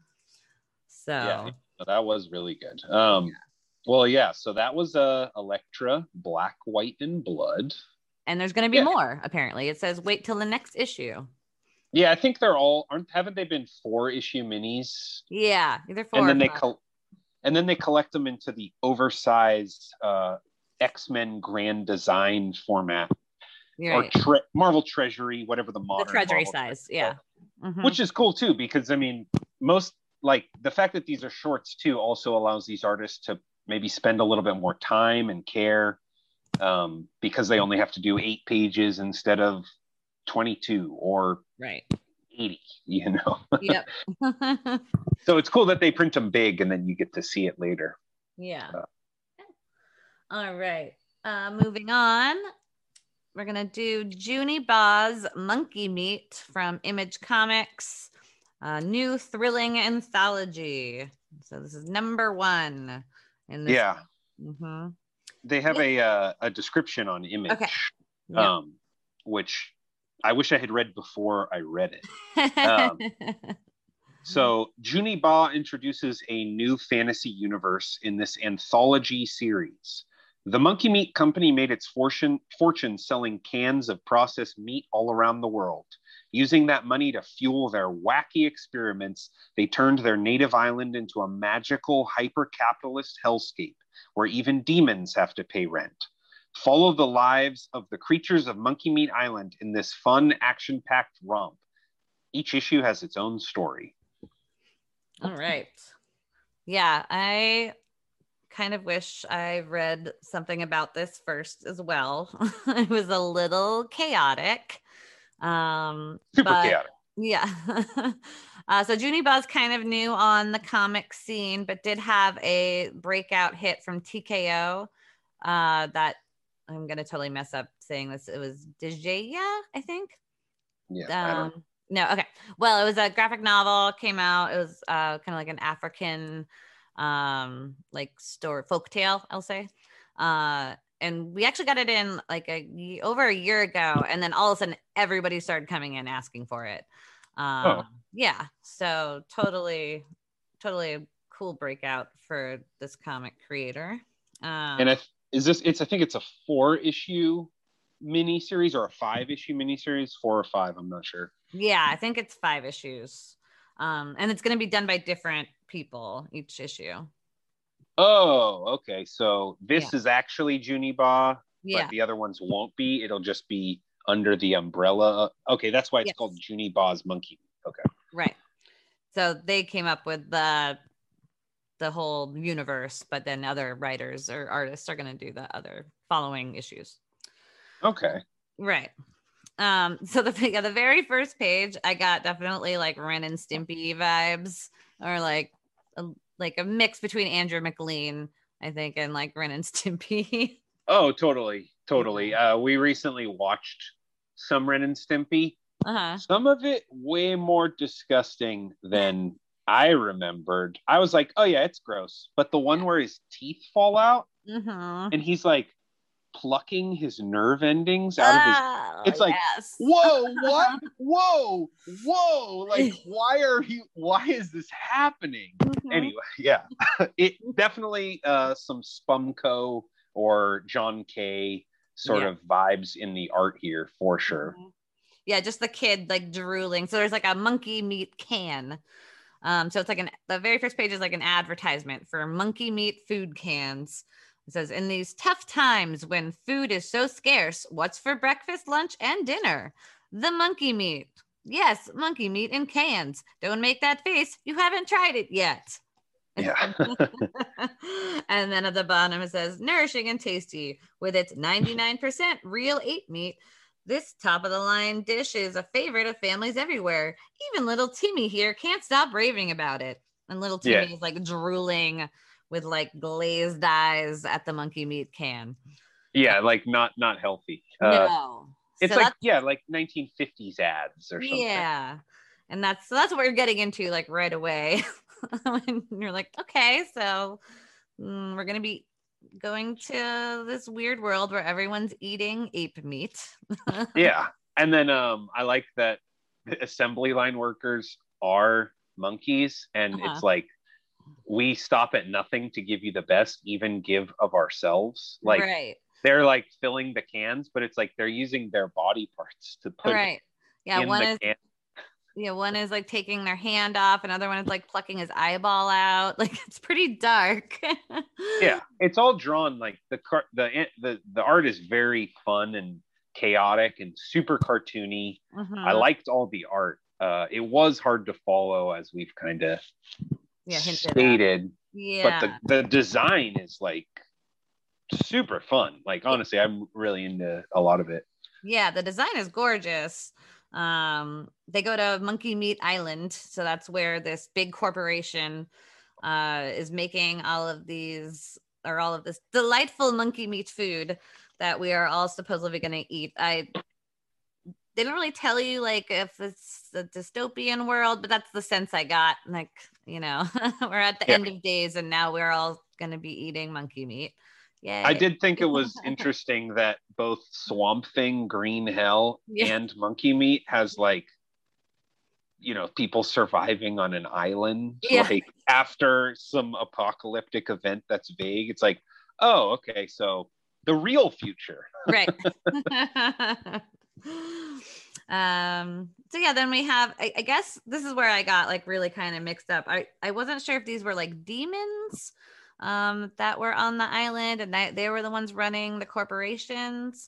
So yeah, that was really good. Um, yeah. Well, yeah. So that was uh, Elektra, Black, White, and Blood. And there's going to be yeah. more. Apparently, it says wait till the next issue. Yeah, I think they're all aren't. Haven't they been four issue minis? Yeah, either four. And then or they five. col- and then they collect them into the oversized uh, X-Men Grand Design format, right. or tre- Marvel Treasury, whatever the modern the Treasury Marvel size. Yeah, mm-hmm. Which is cool too, because I mean, most like the fact that these are shorts too also allows these artists to maybe spend a little bit more time and care. Um, because they only have to do eight pages instead of twenty-two or right. eighty, you know? Yep. So it's cool that they print them big and then you get to see it later. Yeah. Uh, All right. Uh, moving on. We're going to do Junie Ba's Monkey Meat from Image Comics, a new thrilling anthology. So this is number one in this. Yeah. Mm-hmm. They have a uh, a description on Image, okay. Yep. um, which I wish I had read before I read it. Um, so Junie Ba introduces a new fantasy universe in this anthology series. The Monkey Meat Company made its fortune, fortune selling cans of processed meat all around the world. Using that money to fuel their wacky experiments, they turned their native island into a magical hyper-capitalist hellscape, where even demons have to pay rent. Follow the lives of the creatures of Monkey Meat Island in this fun, action-packed romp. Each issue has its own story. All right. Yeah, I kind of wish I read something about this first as well. It was a little chaotic. Um, Super but, chaotic. Yeah. Uh, so Junie Ba's kind of new on the comic scene, but did have a breakout hit from T K O uh, that I'm going to totally mess up saying this. It was Dejaya, I think. Yeah. Um, no. Okay. Well, it was a graphic novel, came out. It was uh, kind of like an African um, like story, folk tale, I'll say. Uh, and we actually got it in like a over a year ago. And then all of a sudden everybody started coming in asking for it. Um, oh. Yeah, so totally, totally a cool breakout for this comic creator. Um, and I, is this? It's I think it's a four issue miniseries or a five issue miniseries, four or five. I'm not sure. Yeah, I think it's five issues, um, and it's going to be done by different people each issue. Oh, okay. So this yeah. is actually Junie Ba, yeah. but the other ones won't be. It'll just be under the umbrella. Okay, that's why it's yes. called Junie Ba's Monkey. Okay. Right. So they came up with the the whole universe, but then other writers or artists are going to do the other following issues. Okay. Right. Um, so the yeah, the very first page, I got definitely like Ren and Stimpy vibes, or like a, like a mix between Andrew McLean, I think, and like Ren and Stimpy. Oh, totally, totally. Uh, we recently watched some Ren and Stimpy. Uh-huh. Some of it way more disgusting than I remembered. I was like, oh yeah, it's gross. But the one where his teeth fall out mm-hmm. and he's like plucking his nerve endings out oh, of his, it's like, yes. whoa, what? Whoa, whoa. Like, why are he, why is this happening? Mm-hmm. Anyway, yeah, it definitely uh, some Spumco or John Kay sort yeah. of vibes in the art here for sure. Mm-hmm. Yeah, just the kid like drooling. So there's like a monkey meat can. Um, so it's like an the very first page is like an advertisement for monkey meat food cans. It says, in these tough times when food is so scarce, what's for breakfast, lunch, and dinner? The monkey meat. Yes, monkey meat in cans. Don't make that face. You haven't tried it yet. Yeah. And then at the bottom it says nourishing and tasty with its ninety-nine percent real ape meat. This top of the line dish is a favorite of families everywhere. Even little Timmy here can't stop raving about it. And little Timmy Yeah. is like drooling with like glazed eyes at the monkey meat can. Yeah, like not not healthy. Uh, No. it's So like that's, yeah, like nineteen fifties ads or something. yeah. And that's so that's what we're getting into like right away. And you're like, okay, so mm, we're gonna be going to this weird world where everyone's eating ape meat. Yeah. And then um I like that the assembly line workers are monkeys, and Uh-huh. it's like we stop at nothing to give you the best, even give of ourselves. Like Right. they're like filling the cans, but it's like they're using their body parts to put Right. Yeah. in One the is can. yeah, one is like taking their hand off, another one is like plucking his eyeball out. Like it's pretty dark. Yeah, it's all drawn like the car the the the art is very fun and chaotic and super cartoony. Mhm. I liked all the art. Uh, it was hard to follow, as we've kind of Yeah, hinted at. stated, Yeah. but the the design is like super fun. Like honestly, I'm really into a lot of it. Yeah, the design is gorgeous. Um, they go to Monkey Meat Island, so that's where this big corporation uh, is making all of these or all of this delightful monkey meat food that we are all supposedly going to eat. I they don't really tell you like if it's a dystopian world, but that's the sense I got. Like, you know, we're at the Yeah. end of days, and now we're all going to be eating monkey meat. Yay. I did think it was interesting that both Swamp Thing, Green Hell, Yeah. and Monkey Meat has like, you know, people surviving on an island, Yeah. like after some apocalyptic event that's vague. It's like, oh, okay, so the real future. Right. um so yeah, then we have I, I guess this is where I got like really kind of mixed up. I I wasn't sure if these were like demons um that were on the island, and they, they were the ones running the corporations.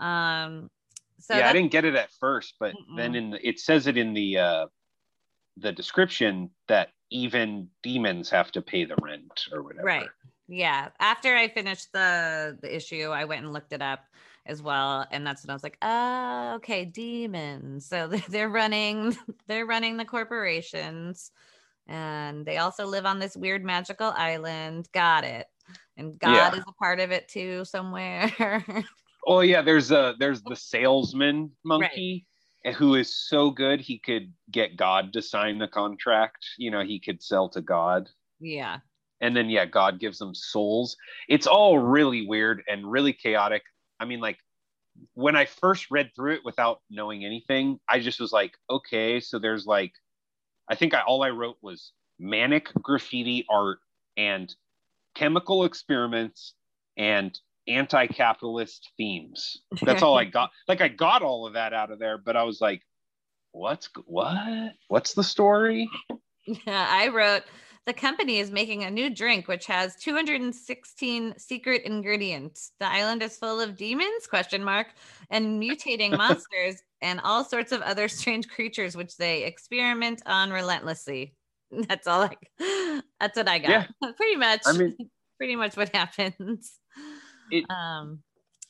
Um so yeah, I that- didn't get it at first, but Mm-mm. then in the, it says it in the uh the description that even demons have to pay the rent or whatever. Right. Yeah. After I finished the the issue, I went and looked it up as well, and that's when I was like, oh, okay, demons. So they're, they're running, they're running the corporations, and they also live on this weird magical island. Got it. And God Yeah. is a part of it too somewhere. Oh yeah, there's a there's the salesman monkey who is so good he could get God to sign the contract. You know, he could sell to God. Yeah. And then yeah, God gives them souls. It's all really weird and really chaotic. I mean, like when I first read through it without knowing anything, I just was like, okay, so there's like, I think I, all I wrote was manic graffiti art and chemical experiments and anti-capitalist themes. That's all I got. Like I got all of that out of there, but I was like, what's what? What's the story? Yeah, I wrote the company is making a new drink which has two hundred sixteen secret ingredients. The island is full of demons question mark and mutating monsters and all sorts of other strange creatures which they experiment on relentlessly. That's all I that's what I got. Yeah. Pretty much. I mean, pretty much what happens. It- um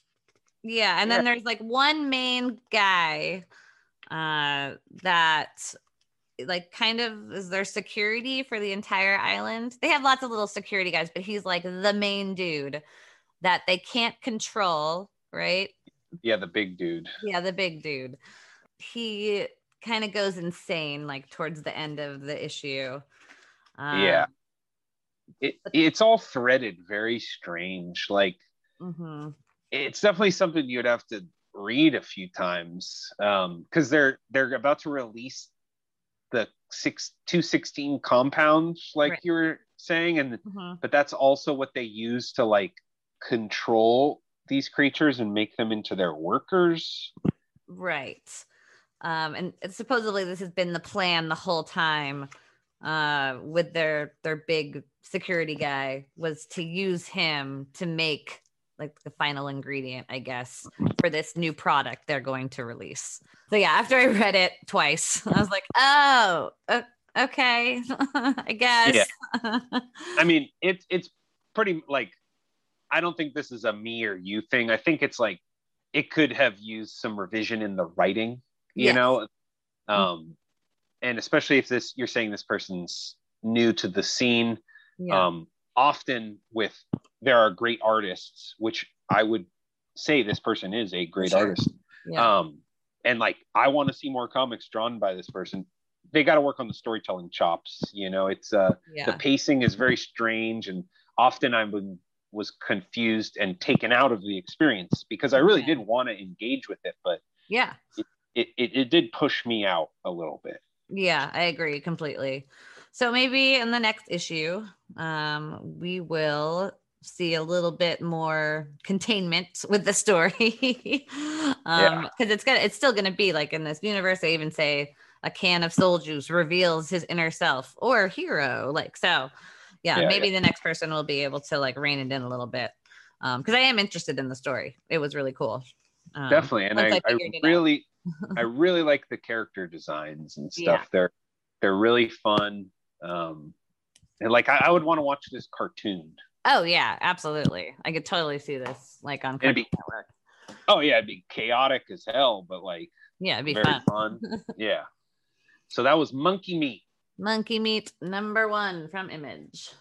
yeah, and Yeah. then there's like one main guy uh that like kind of is their security for the entire island. They have lots of little security guys, but he's like the main dude that they can't control, right? Yeah, the big dude. Yeah, the big dude. He kind of goes insane like towards the end of the issue. Um, Yeah. It, it's all threaded very strange. Like mhm. it's definitely something you'd have to read a few times um because they're they're about to release the six two sixteen compounds like Right. you were saying, and Mhm. but that's also what they use to like control these creatures and make them into their workers. Right. Um, and and supposedly this has been the plan the whole time uh, with their their big security guy was to use him to make like the final ingredient, I guess, for this new product they're going to release. So yeah, after I read it twice, I was like, oh, uh, okay, I guess. Yeah. I mean, it's it's pretty like, I don't think this is a me or you thing. I think it's like it could have used some revision in the writing, you yes. know, um, and especially if this you're saying this person's new to the scene. Yeah. Um, often with there are great artists, which I would say this person is a great sure. artist. Yeah. Um, and like I want to see more comics drawn by this person. They got to work on the storytelling chops. You know, it's uh, yeah. the pacing is very strange, and often I would, was confused and taken out of the experience because I really yeah. did want to engage with it, but yeah, it, it, it, it did push me out a little bit. Yeah, I agree completely. So maybe in the next issue, um, we will see a little bit more containment with the story. um, because yeah. it's gonna, it's still gonna be like in this universe. They even say a can of soul juice reveals his inner self or hero. Like so, yeah. yeah maybe yeah. the next person will be able to like rein it in a little bit. Um, because I am interested in the story. It was really cool. Um, Definitely, and I, I, I really, I really like the character designs and stuff. Yeah. They're they're really fun. Um, and like I, I would want to watch this cartoon. Oh yeah, absolutely. I could totally see this like on Cartoon be, Network. Oh yeah, it'd be chaotic as hell, but like yeah, it'd be very fun. fun. Yeah. So that was Monkey Meat. Monkey Meat number one from Image.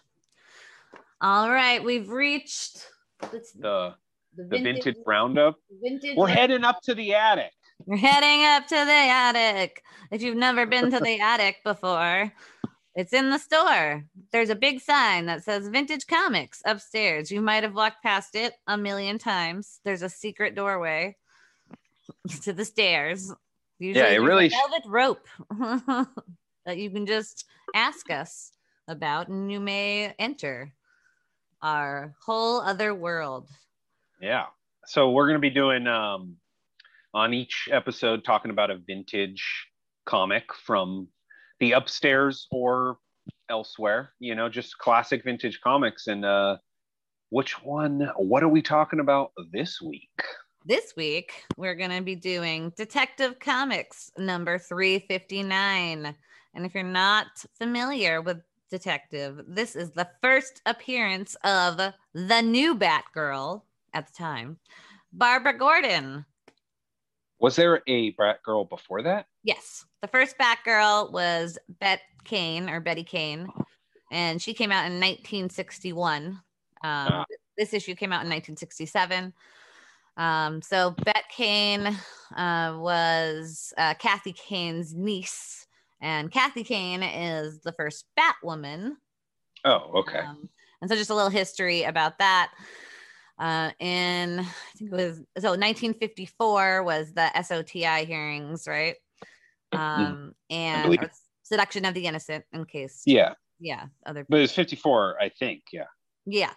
All right, we've reached let's, the the vintage, the vintage roundup. Vintage We're roundup. heading up to the attic. We're heading up to the attic. If you've never been to the attic before, it's in the store. There's a big sign that says Vintage Comics upstairs. You might have walked past it a million times. There's a secret doorway to the stairs. Usually yeah, it really a velvet rope that you can just ask us about, and you may enter our whole other world. Yeah. So we're going to be doing um, on each episode talking about a vintage comic from the upstairs or elsewhere, you know, just classic vintage comics. And uh, which one, what are we talking about this week? This week, we're going to be doing Detective Comics number three fifty-nine. And if you're not familiar with Detective, this is the first appearance of the new Batgirl at the time, Barbara Gordon. Was there a Batgirl before that? Yes. The first Batgirl was Bet Kane or Betty Kane, and she came out in nineteen sixty-one. Um, ah. This issue came out in nineteen sixty-seven. Um, so Bet Kane uh, was uh, Kathy Kane's niece, and Kathy Kane is the first Batwoman. Oh, okay. Um, and so just a little history about that. Uh, in I think it was so nineteen fifty-four was the S O T I hearings, right? Um, and or Seduction of the Innocent, in case. Yeah. Yeah. Other. But it's fifty-four, I think. Yeah. Yeah,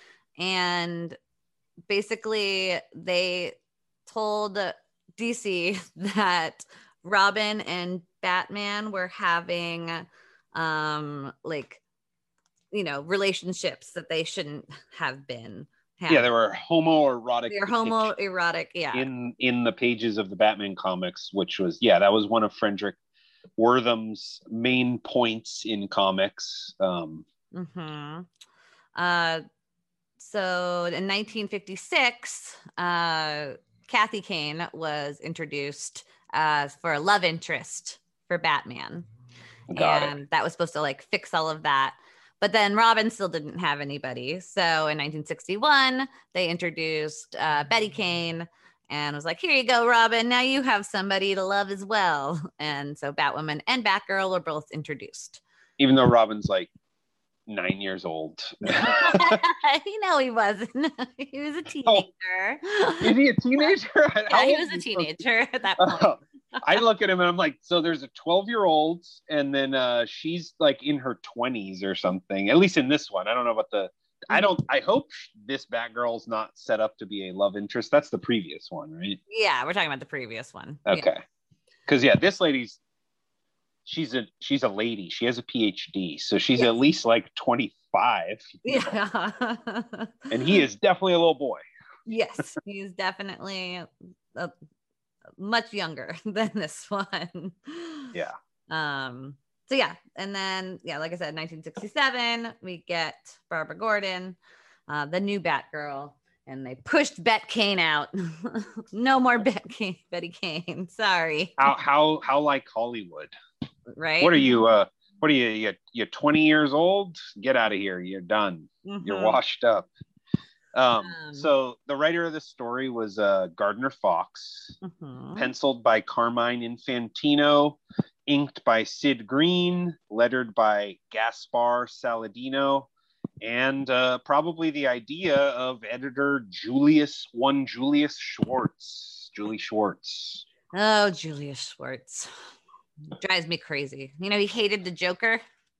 and basically they told D C that Robin and Batman were having, um, like, you know, relationships that they shouldn't have been. Yeah, there were homoerotic. They're homoerotic, yeah. In in the pages of the Batman comics, which was yeah, that was one of Frederick Wortham's main points in comics. Um, mm-hmm. Uh, so in nineteen fifty-six, uh, Kathy Kane was introduced uh, for a love interest for Batman, Got and it. that was supposed to like fix all of that. But then Robin still didn't have anybody. So in nineteen sixty-one, they introduced uh, Betty Kane and was like, here you go, Robin. Now you have somebody to love as well. And so Batwoman and Batgirl were both introduced. Even though Robin's like nine years old. You know he wasn't. He was a teenager. Oh, is he a teenager? Yeah, he was a teenager at that point. Uh, I look at him and I'm like, so there's a twelve year old and then uh, she's like in her twenties or something, at least in this one. I don't know about the, I don't, I hope this Batgirl's not set up to be a love interest. That's the previous one, right? Yeah, we're talking about the previous one. Okay. Because yeah. yeah, this lady's, she's a, she's a lady. She has a P H D. So she's yes. at least like twenty-five. Yeah. And he is definitely a little boy. Yes, he's definitely a, much younger than this one. Yeah. Um. So yeah, and then yeah, like I said, nineteen sixty-seven, we get Barbara Gordon, uh, the new Batgirl, and they pushed Bet Kane out. No more Bet Kane, Betty Kane. Sorry. How how how like Hollywood? Right. What are you? Uh, what are you? You you're twenty years old? Get out of here. You're done. Mhm. You're washed up. Um, Um, so the writer of the story was uh, Gardner Fox, mhm. penciled by Carmine Infantino, inked by Sid Green, lettered by Gaspar Saladino, and uh, probably the idea of editor Julius one Julius Schwartz. Julie Schwartz. Oh, Julius Schwartz. Drives me crazy. You know, he hated the Joker.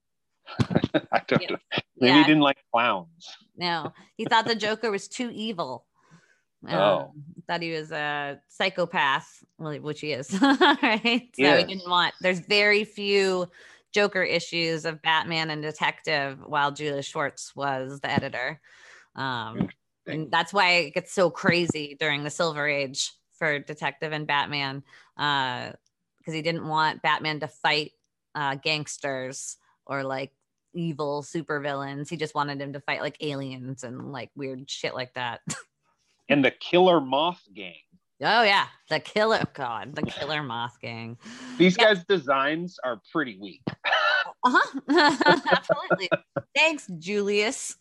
I don't Yeah. know. Maybe Yeah. he didn't like clowns. No, he thought the Joker was too evil. Oh. Um, thought he was a psychopath, well, which he is, right? So Yes. he didn't want. There's very few Joker issues of Batman and Detective, while Julius Schwartz was the editor. Um, and that's why it gets so crazy during the Silver Age for Detective and Batman, because uh, he didn't want Batman to fight uh, gangsters or like evil supervillains. He just wanted him to fight like aliens and like weird shit like that. And the Killer Moth Gang. Oh yeah, the Killer God, the Killer Moth Gang. These Yeah. guys' designs are pretty weak. Uh-huh. Absolutely. Thanks, Julius.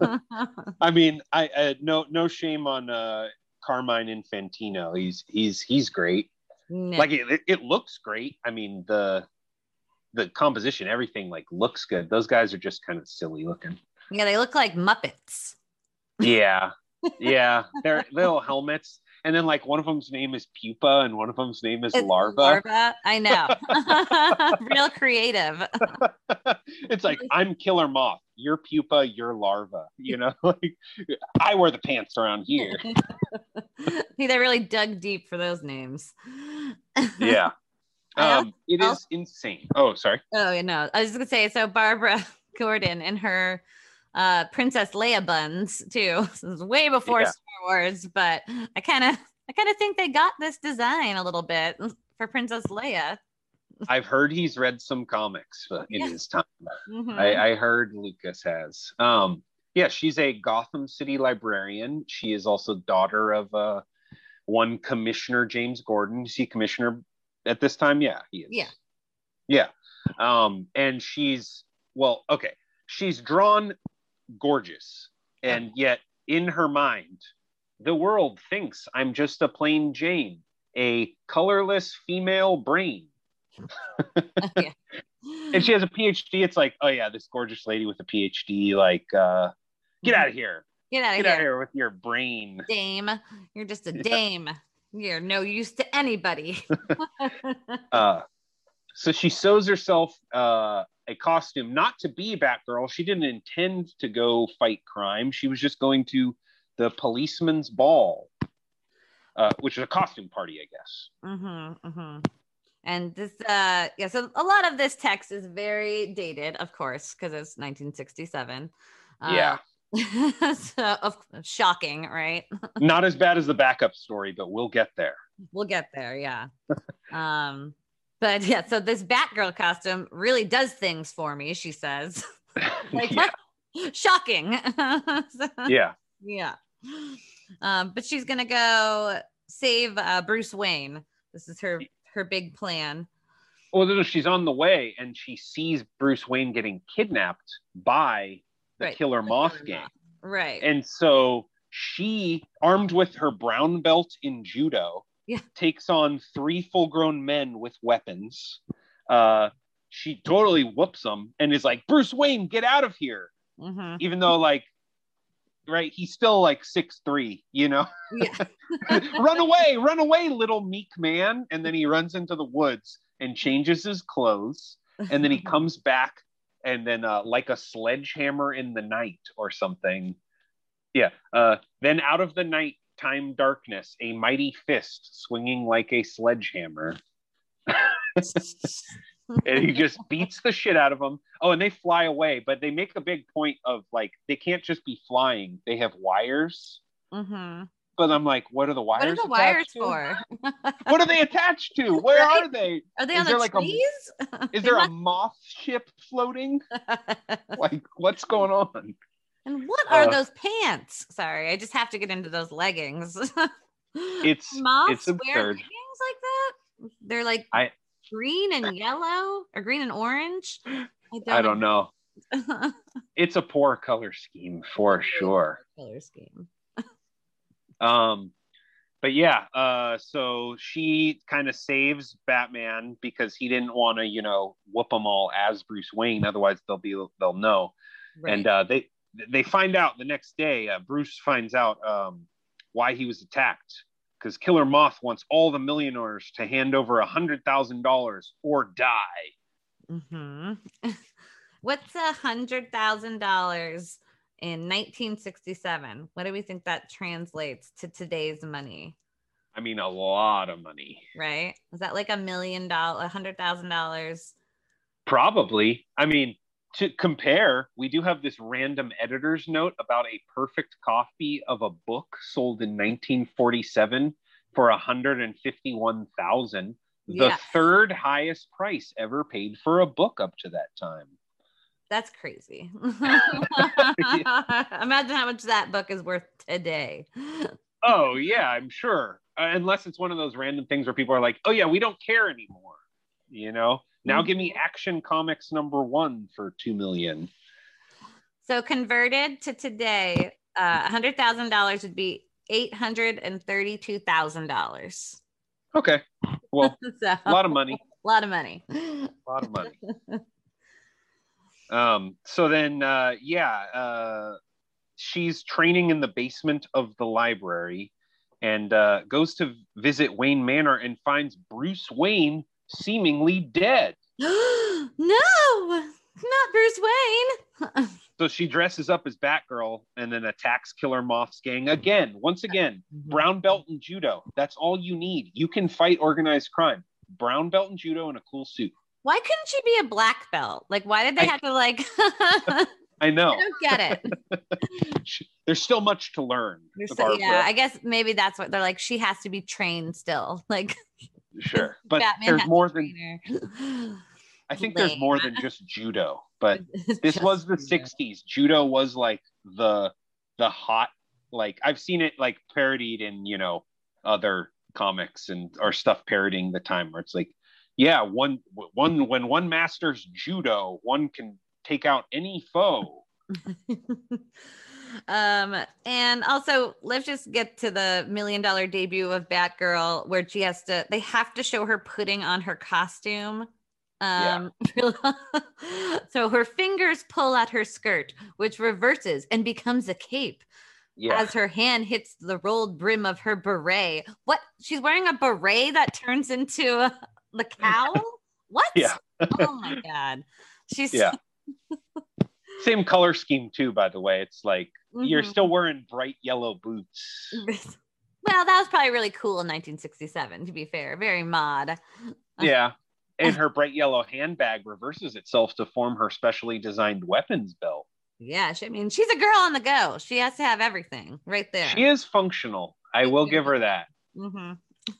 I mean, I uh, no no shame on uh, Carmine Infantino. He's he's he's great. No. Like it, it looks great. I mean the the composition, everything like looks good. Those guys are just kind of silly looking. Yeah, they look like Muppets. Yeah, yeah. They're little helmets, and then like one of them's name is Pupa, and one of them's name is It's Larva. Larva. I know. Real creative. It's like, I'm Killer Moth, you're Pupa, you're Larva. You know, like I wear the pants around here. They really dug deep for those names. Yeah. I Um, it also- is insane. Oh, sorry. Oh, you know, I was just gonna say, so Barbara Gordon and her uh Princess Leia buns too. This is way before Yeah. Star Wars, but I kind of I kind of think they got this design a little bit for Princess Leia. I've heard he's read some comics uh, in Yeah. his time. Mhm. I, I heard Lucas has. Um, yeah, she's a Gotham City librarian. She is also daughter of uh, one Commissioner James Gordon. Is he commissioner at this time? Yeah, he is. Yeah. Yeah. Um, and she's, well, okay. She's drawn gorgeous. And yet in her mind, the world thinks I'm just a plain Jane, a colorless female brain. Yeah. And she has a P H D. It's like, oh yeah, this gorgeous lady with a P H D, like, uh, get out of here. Get out of Get out of here, here with your brain. dame. You're just a dame. You're no use to anybody. Uh, so she sews herself uh, a costume, not to be Batgirl. She didn't intend to go fight crime. She was just going to the policeman's ball, uh, which is a costume party, I guess. Mm-hmm, mm-hmm. And this, uh, yeah, so a lot of this text is very dated, of course, because it's nineteen sixty-seven. Yeah. Uh, so, of, shocking, right? Not as bad as the backup story, but we'll get there. We'll get there, yeah. um, but yeah, so this Batgirl costume really does things for me, she says. Like, Yeah. shocking. So, Yeah. yeah. Um, but she's gonna go save uh, Bruce Wayne. This is her her big plan. Well, no, she's on the way and she sees Bruce Wayne getting kidnapped by the Right, Killer the Moth Killer gang. Moth. Right. And so she, armed with her brown belt in judo, Yeah. takes on three full-grown men with weapons. Uh, she totally whoops them and is like, Bruce Wayne, get out of here. Mhm. Even though, like, right, he's still like six three, you know? Yeah. Run away, run away, little meek man. And then he runs into the woods and changes his clothes. And then he comes back and then uh, like a sledgehammer in the night or something. Yeah. Uh, then out of the nighttime darkness, a mighty fist swinging like a sledgehammer. And he just beats the shit out of them. Oh, and they fly away, but they make a big point of like, they can't just be flying. They have wires. Mm-hmm. but I'm like, what are the wires? What are the wires attached to? for? What are they attached to? Where Right? are they? Are they Is on there the like trees? a is They there a must- moth ship floating? Like, what's going on? And what are Uh, those pants? Sorry, I just have to get into those leggings. It's Moths it's wear absurd. leggings like that? They're like I green and yellow or green and orange. I don't, I don't know. know. It's a poor color scheme for sure. Color scheme. Um, but yeah, uh, so she kind of saves Batman because he didn't want to, you know, whoop them all as Bruce Wayne. Otherwise, they'll be they'll know. Right. And uh, they they find out the next day. Uh, Bruce finds out um, why he was attacked because Killer Moth wants all the millionaires to hand over a hundred thousand dollars or die. Mm-hmm. What's a hundred thousand dollars in nineteen sixty-seven? What do we think that translates to today's money? I mean, a lot of money. Right? Is that like a million dollars, a hundred thousand dollars? Probably. I mean, to compare, we do have this random editor's note about a perfect copy of a book sold in nineteen forty-seven for one hundred fifty-one thousand dollars, the Yeah. third highest price ever paid for a book up to that time. That's crazy. Imagine how much that book is worth today. Oh, yeah, I'm sure. Uh, unless it's one of those random things where people are like, oh, yeah, we don't care anymore. You know, now Mhm. give me Action Comics number one for two million dollars. So converted to today, uh, one hundred thousand dollars would be eight hundred thirty-two thousand dollars. Okay. Well, So, a lot of money. a lot of money. A lot of money. Um, so then, uh, yeah, uh, she's training in the basement of the library and uh, goes to visit Wayne Manor and finds Bruce Wayne seemingly dead. No, not Bruce Wayne. So she dresses up as Batgirl and then attacks Killer Moth's gang again. Once again, brown belt in judo. That's all you need. You can fight organized crime. Brown belt in judo and a cool suit. Why couldn't she be a black belt? Like, why did they I- have to like? I I know. don't get it. There's still much to learn. There's so- Barbara. yeah, I guess maybe that's what they're like. She has to be trained still. Like, Sure. But Batman there's has more to than train her. I think there's Lame. more than just judo. But It's this just was the judo. sixties. Judo was like the the hot, like I've seen it like parodied in, you know, other comics and or stuff parodying the time where it's like, yeah, one one when one masters judo, one can take out any foe. um and also let's just get to the million dollar debut of Batgirl where she has to they have to show her putting on her costume. Um so her fingers pull at her skirt, which reverses and becomes a cape Yeah. as her hand hits the rolled brim of her beret. What? She's wearing a beret that turns into a, the cowl? What? Yeah. Oh my god. She's Yeah. Same color scheme too, by the way. It's like you're Mhm. still wearing bright yellow boots. Well, that was probably really cool in nineteen sixty-seven, to be fair. Very mod. Yeah. And her bright yellow handbag reverses itself to form her specially designed weapons belt. Yeah, she, I mean, she's a girl on the go. She has to have everything right there. She is functional. I will give her that. Mhm.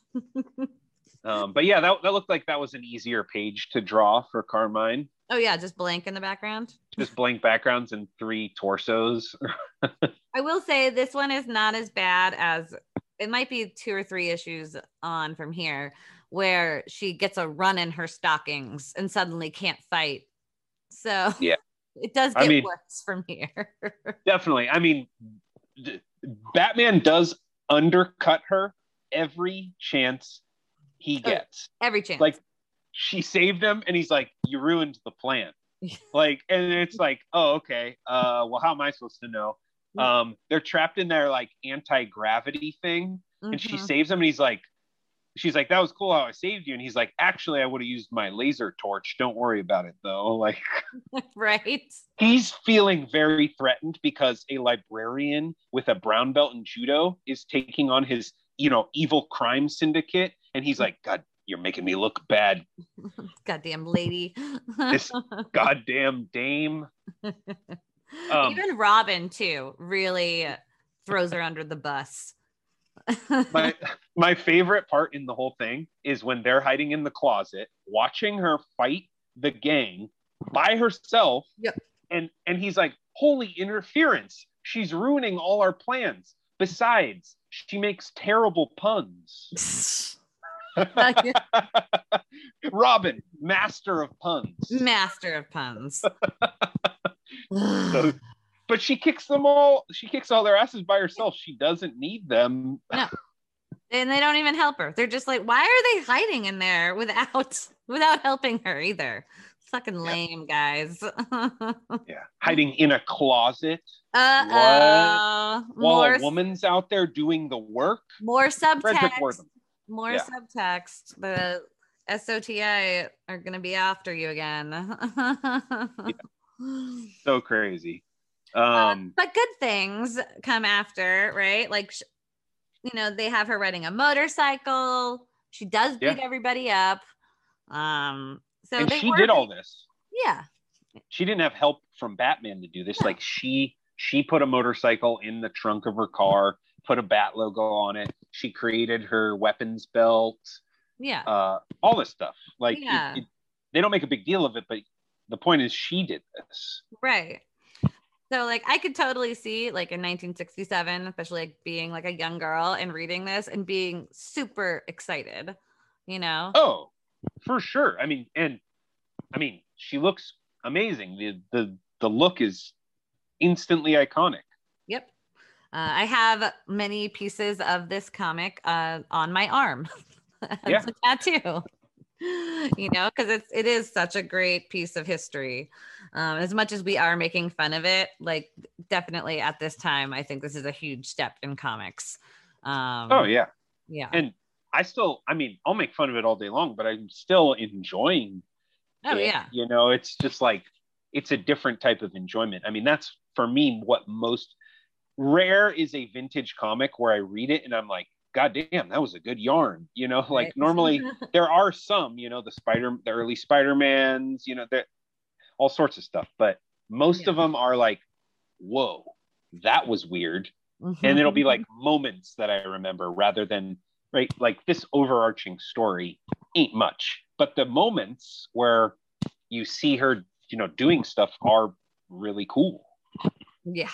Um, but yeah, that, that looked like that was an easier page to draw for Carmine. Oh yeah, just blank in the background. Just blank backgrounds and three torsos. I will say this one is not as bad as it might be two or three issues on from here where she gets a run in her stockings and suddenly can't fight. So Yeah. it does I get mean- worse from here. Definitely. I mean, d- Batman does undercut her every chance he Oh, gets. Every chance. Like, she saved him, and he's like, "You ruined the plan." Like, and it's like, "Oh, okay. Uh, well, how am I supposed to know?" Um, they're trapped in their like anti-gravity thing, and she Mhm. saves him, and he's like, "She's like, that was cool how I saved you," and he's like, "Actually, I would have used my laser torch. Don't worry about it, though." Like, Right. he's feeling very threatened because a librarian with a brown belt in judo is taking on his, you know, evil crime syndicate, and he's like, "God, you're making me look bad, Goddamn lady. This- goddamn dame." Um, Even Robin too really throws her under the bus. my my favorite part in the whole thing is when they're hiding in the closet, watching her fight the gang by herself. Yep. And and he's like, holy interference. She's ruining all our plans. Besides, she makes terrible puns. Robin, master of puns. Master of puns. So, but she kicks them all. She kicks all their asses by herself. She doesn't need them. No. And they don't even help her. They're just like, why are they hiding in there without without helping her either? Fucking lame, guys. Yeah, hiding in a closet. Uh oh. While More a woman's out there doing the work. more Frederick subtext. Wortham. More Yeah. subtext. The S O T I are gonna be after you again. So crazy. Uh, Um, but good things come after, right? Like, sh- you know, they have her riding a motorcycle. She does beat Yeah. everybody up. Um, so and they she were- did all this. Yeah, She didn't have help from Batman to do this. No. Like she she put a motorcycle in the trunk of her car, put a bat logo on it. She created her weapons belt, yeah, uh, all this stuff. Like it- Yeah. it- they don't make a big deal of it, but the point is she did this. right. So like I could totally see like in nineteen sixty-seven, especially like being like a young girl and reading this and being super excited, you know? Oh, for sure. I mean, and I mean, she looks amazing. The the the look is instantly iconic. Yep. Uh, I have many pieces of this comic uh, on my arm as Yeah. a tattoo. You know, because it's it is such a great piece of history. Um, as much as we are making fun of it, like definitely at this time, I think this is a huge step in comics. Um, Oh yeah. yeah. And I still, I mean, I'll make fun of it all day long, but I'm still enjoying Oh it. yeah. You know, it's just like, it's a different type of enjoyment. I mean, that's for me what most rare is a vintage comic where I read it and I'm like, God damn, that was a good yarn. You know, like Right. normally there are some, you know, the Spider, the early Spider-Mans, you know, that all sorts of stuff, but most Yeah. of them are like, whoa, that was weird. And it'll be like moments that I remember rather than, right, like this overarching story ain't much, but the moments where you see her, you know, doing stuff are really cool. Yeah.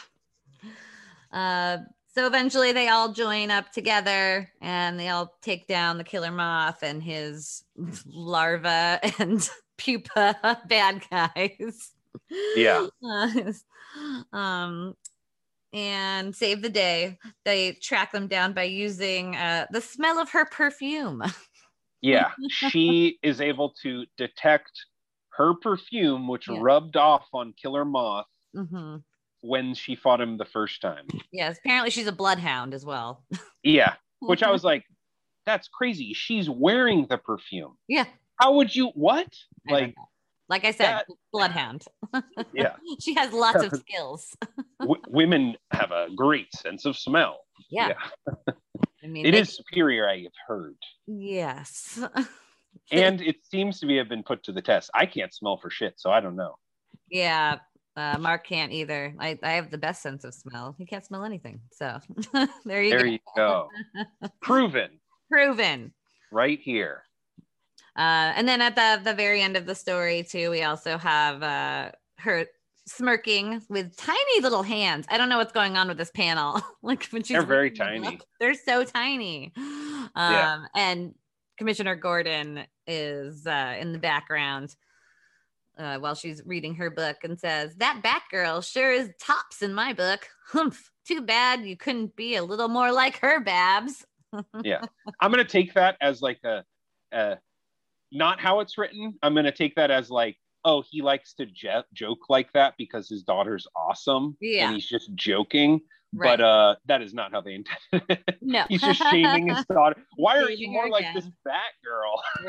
Uh, so eventually they all join up together and they all take down the killer moth and his larva and pupa bad guys. Yeah. Uh, um, and save the day. They track them down by using uh, the smell of her perfume. Yeah, she is able to detect her perfume, which Yeah. rubbed off on Killer Moth hmm when she fought him the first time. Yes, apparently she's a bloodhound as well. Yeah, which I was like, that's crazy. She's wearing the perfume. Yeah. How would you, what? I don't Like, know. Like I said, that- bloodhound. yeah, She has lots of skills. w- women have a great sense of smell. Yeah. I mean, It they- is superior, I have heard. Yes. And it seems to be have been put to the test. I can't smell for shit, so I don't know. Yeah. Uh, Mark can't either. I, I have the best sense of smell. He can't smell anything. So there you There go. you go. Proven Proven. right here. Uh, and then at the the very end of the story too, we also have uh, her smirking with tiny little hands. I don't know what's going on with this panel. Like when she's They're very reading the tiny. book, they're so tiny. Um, Yeah. And Commissioner Gordon is uh, in the background uh, while she's reading her book and says, "That Batgirl sure is tops in my book. Humph. Too bad you couldn't be a little more like her, Babs." Yeah. I'm going to take that as like a, a, not how it's written. I'm going to take that as like, oh, he likes to je- joke like that because his daughter's awesome. Yeah. And he's just joking. Right. But uh, that is not how they intended it. No. He's just shaming his daughter. Why are you Shaming more her like again. this Batgirl?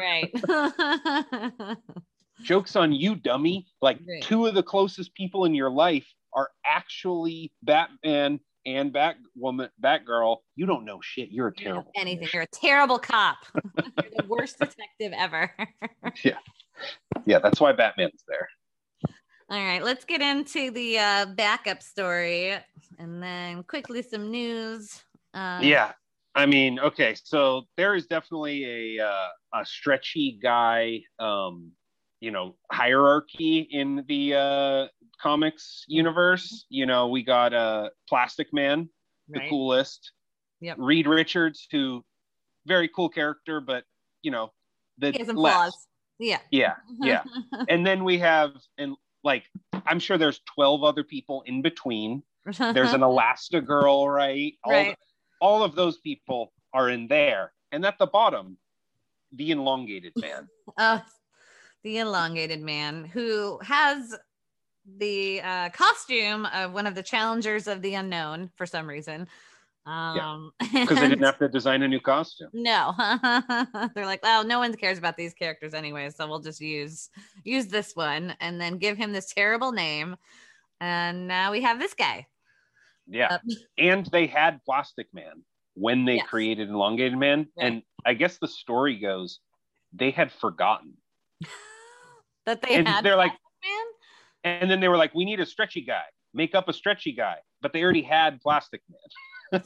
Right. Joke's on you, dummy. Like Right. two of the closest people in your life are actually Batman and Batwoman, Batgirl. You don't know shit. You're a You don't know terrible anything. fish. You're a terrible cop. You're the worst detective ever. Yeah, that's why Batman's there. All right, let's get into the uh, backup story and then quickly some news. Uh, Yeah. I mean, okay, so there is definitely a uh, a stretchy guy, um, you know, hierarchy in the uh, comics universe. You know, we got uh, Plastic Man, the Right. coolest. Yep. Reed Richards, who very cool character, but you know, the He has some less. flaws. Yeah. Yeah, yeah. And then we have, and like, I'm sure there's twelve other people in between. There's an Elastigirl, right? All Right. all of those people are in there. And at the bottom, the elongated man. Oh, the elongated man who has the uh, costume of one of the challengers of the unknown for some reason. Um, Because they didn't have to design a new costume. No, they're like, oh, no one cares about these characters anyway, so we'll just use use this one and then give him this terrible name. And now we have this guy. Yeah. Uh, And they had Plastic Man when they Yes. created Elongated Man. Right. And I guess the story goes, they had forgotten. that they And had they're like, man. and then they were like, we need a stretchy guy. Make up a stretchy guy. But they already had Plastic Man.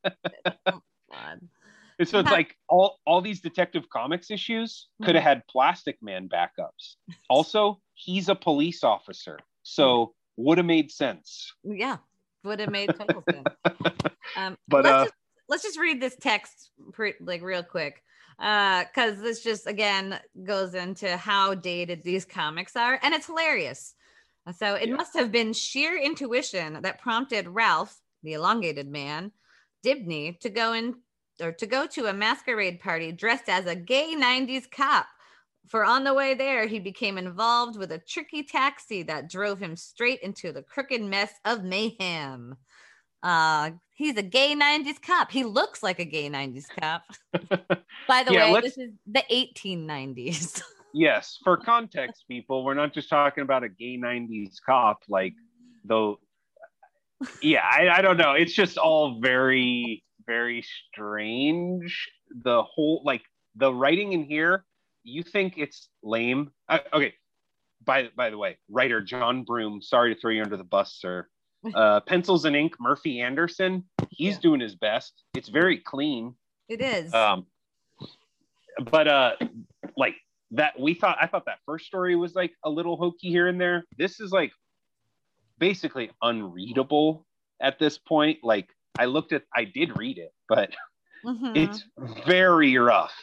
God. And so it's like all, all these Detective Comics issues could have had Plastic Man backups. Also, he's a police officer. So would have made sense. Yeah, would have made total sense. Um, But, let's, uh, just, let's just read this text pre- like real quick, because this just again goes into how dated these comics are, and it's hilarious. So it Yeah. must have been sheer intuition that prompted Ralph, the elongated man, Dibney, to go in or to go to a masquerade party dressed as a gay nineties cop. For on the way there, he became involved with a tricky taxi that drove him straight into the crooked mess of mayhem. Uh, he's a gay nineties cop. He looks like a gay nineties cop. By the Yeah, way, let's- this is the eighteen nineties. Yes, for context, people, we're not just talking about a gay nineties cop, like, though. Yeah, I, I don't know. It's just all very, very strange. The whole, like, the writing in here, you think it's lame. Uh, okay, by, by the way, writer John Broom, sorry to throw you under the bus, sir. Uh, pencils and ink, Murphy Anderson, he's Yeah. doing his best. It's very clean. It is. Um, but, uh, like, that we thought I thought that first story was like a little hokey here and there. This is like basically unreadable at this point. Like I looked at I did read it, but Mhm. it's very rough.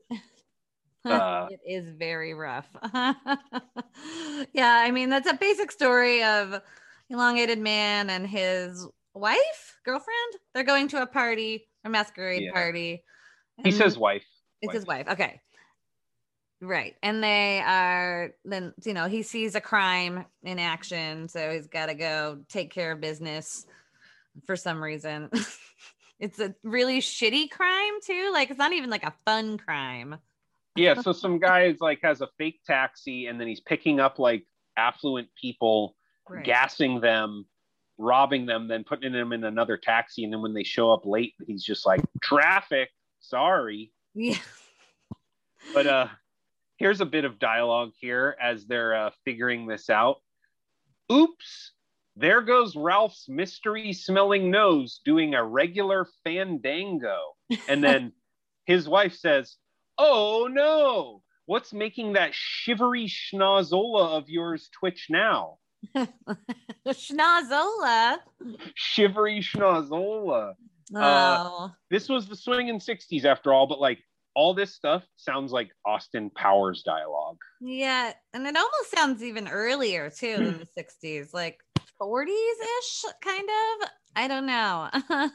Uh, It is very rough. Yeah, I mean, that's a basic story of elongated man and his wife, girlfriend. They're going to a party, a masquerade Yeah. party. he and says wife. it's wife. his wife. Okay. Right. And they are then, you know, he sees a crime in action. So he's got to go take care of business for some reason. It's a really shitty crime, too. Like, it's not even like a fun crime. Yeah, so some guy is like has a fake taxi and then he's picking up like affluent people, Right. gassing them, robbing them, then putting them in another taxi. And then when they show up late, he's just like, traffic, sorry. Yeah. But uh, here's a bit of dialogue here as they're uh, figuring this out. Oops, there goes Ralph's mystery smelling nose doing a regular fandango. And then his wife says, oh no, what's making that shivery schnozola of yours twitch now? Schnozola. Shivery schnozola. Oh, Uh, This was the swinging sixties after all, but like all this stuff sounds like Austin Powers dialogue. yeah. And it almost sounds even earlier, too, than the sixties, like forties ish, kind of. I don't know.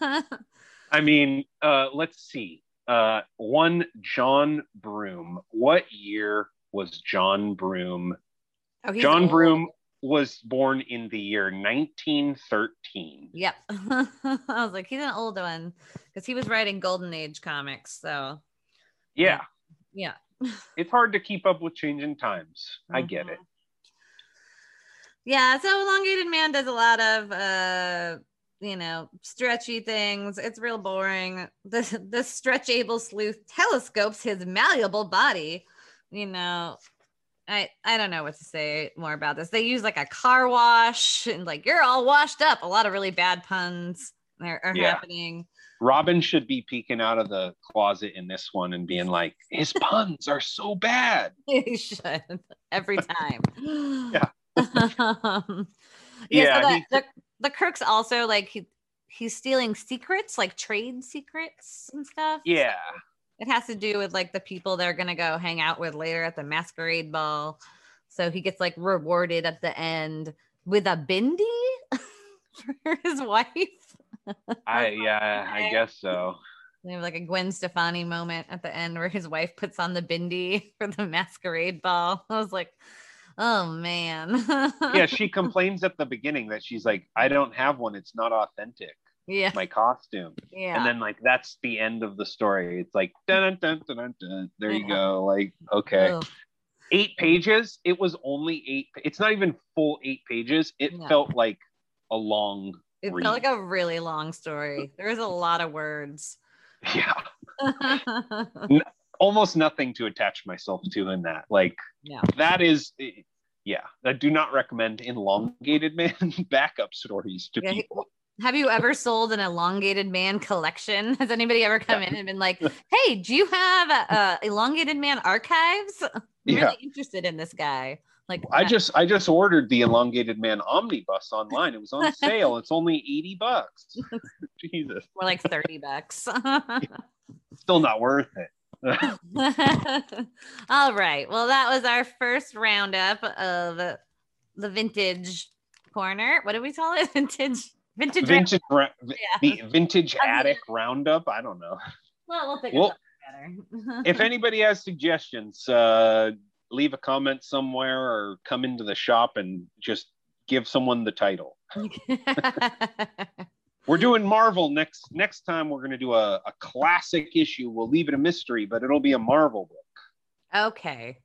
I mean, uh, let's see. Uh, one John Broom. What year was John Broom? Oh, he's John old. Broom was born in the year nineteen thirteen. Yep. I was like, he's an old one because he was writing Golden Age comics. So, Yeah, yeah. it's hard to keep up with changing times. I get it. Yeah. So, Elongated Man does a lot of, uh, you know, stretchy things. It's real boring. The, the stretch able sleuth telescopes his malleable body. You know, I I don't know what to say more about this. They use like a car wash and like you're all washed up. A lot of really bad puns are, are Yeah. happening. Robin should be peeking out of the closet in this one and being like, his puns are so bad. He should every time. Yeah. um, yeah, Yeah, so the, he- the, the Kirk's also like he he's stealing secrets, like trade secrets and stuff. Yeah. It has to do with like the people they're gonna go hang out with later at the masquerade ball. So he gets like rewarded at the end with a bindi for his wife. I yeah, I guess so. They have like a Gwen Stefani moment at the end where his wife puts on the bindi for the masquerade ball. I was like, oh man. Yeah, she complains at the beginning that she's like, I don't have one. It's not authentic. Yeah. My costume. Yeah. And then like that's the end of the story. It's like dun dun dun dun dun. There you Yeah. go. Like, okay. Ugh. Eight pages. It was only eight. It's not even full eight pages. It No. felt like a long It read. felt like a really long story. There was a lot of words. Yeah. Almost nothing to attach myself to in that. Like Yeah. that is yeah. I do not recommend elongated man backup stories to Yeah, he- people. Have you ever sold an elongated man collection? Has anybody ever come in and been like, hey, do you have uh, elongated man archives? I'm Yeah. really interested in this guy. Like I just I just ordered the elongated man omnibus online. It was on sale. It's only eighty bucks. Jesus. more like thirty bucks. Still not worth it. All right. Well, that was our first roundup of the vintage corner. What do we call it? Vintage vintage. Vintage ra- Yeah. the vintage I mean- attic roundup. I don't know. Well, we'll figure Well, something better. If anybody has suggestions, uh, leave a comment somewhere or come into the shop and just give someone the title. We're doing Marvel next next time. We're going to do a, a classic issue. We'll leave it a mystery, but it'll be a Marvel book. Okay.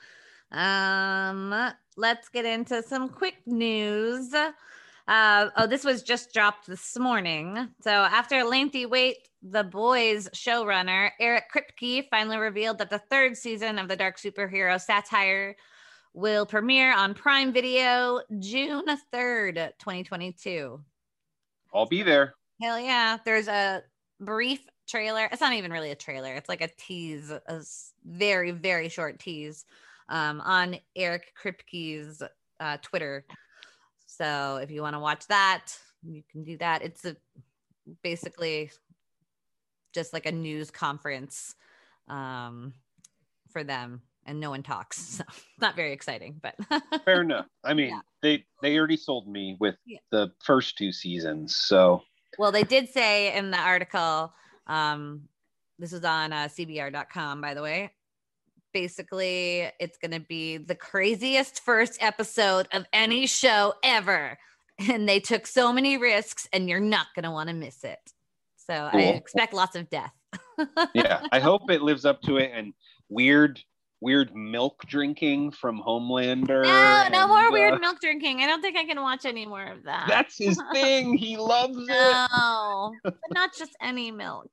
Um, let's get into some quick news. Uh, oh, this was just dropped this morning. So after a lengthy wait, The Boys showrunner Eric Kripke finally revealed that the third season of the dark superhero satire will premiere on Prime Video June third, twenty twenty-two. I'll be there. Hell yeah. There's a brief trailer. It's not even really a trailer. It's like a tease, a s- very, very short tease um, on Eric Kripke's uh, Twitter. So if you want to watch that, you can do that. It's a, basically just like a news conference um, for them, and no one talks. So not very exciting, but Fair enough. I mean, Yeah. they they already sold me with Yeah. the first two seasons, so well, they did say in the article, um, this was on uh, C B R dot com, by the way. Basically, it's going to be the craziest first episode of any show ever. And they took so many risks, and you're not going to want to miss it. So I Cool. expect lots of death. yeah. I hope it lives up to it. And weird, weird milk drinking from Homelander. No, no more and, weird uh, milk drinking. I don't think I can watch any more of that. That's his thing. He loves it. no, but not just any milk.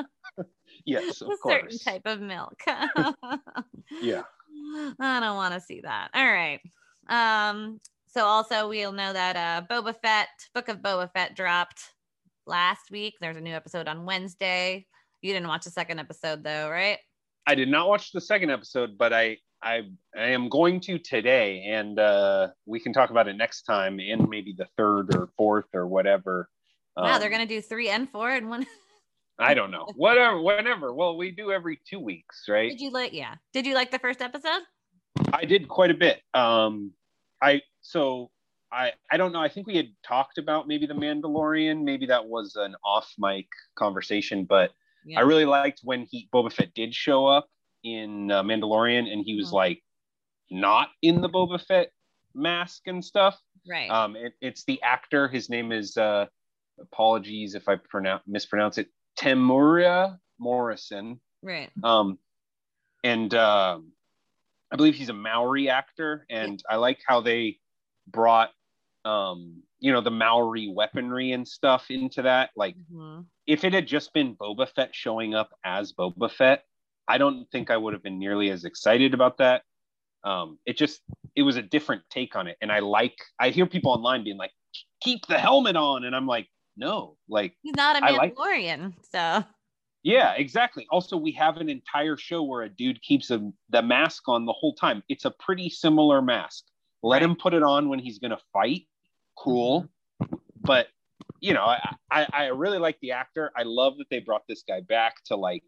Yes, of A course. certain type of milk. Yeah. I don't want to see that. All right. Um, so also we'll know that uh Boba Fett, Book of Boba Fett dropped last week. There's a new episode on Wednesday. You didn't watch the second episode though, right? I did not watch the second episode, but I I I am going to today, and uh, we can talk about it next time, and maybe the third or fourth or whatever. Wow, Um, they're gonna do three and four in one. I don't know. Whatever, whenever. Well, we do every two weeks, right? Did you like yeah. Did you like the first episode? I did quite a bit. Um, I so I I don't know. I think we had talked about maybe the Mandalorian. Maybe that was an off mic conversation, but Yeah. I really liked when he Boba Fett did show up in uh, Mandalorian, and he was Mhm. like not in the Boba Fett mask and stuff. Right. Um, it, it's the actor. His name is uh, apologies if I pronounce mispronounce it. Temuera Morrison. right. Um, and um, I believe he's a Maori actor, and I like how they brought um, you know, the Maori weaponry and stuff into that. Like, Mhm. if it had just been Boba Fett showing up as Boba Fett, I don't think I would have been nearly as excited about that. Um, it just, it was a different take on it. And I like, I hear people online being like, keep the helmet on. And I'm like, no. Like, he's not a I like- Mandalorian, so yeah, exactly. Also, we have an entire show where a dude keeps a, the mask on the whole time. It's a pretty similar mask. Let Right. him put it on when he's going to fight. Cool. But, you know, I, I, I really like the actor. I love that they brought this guy back to, like,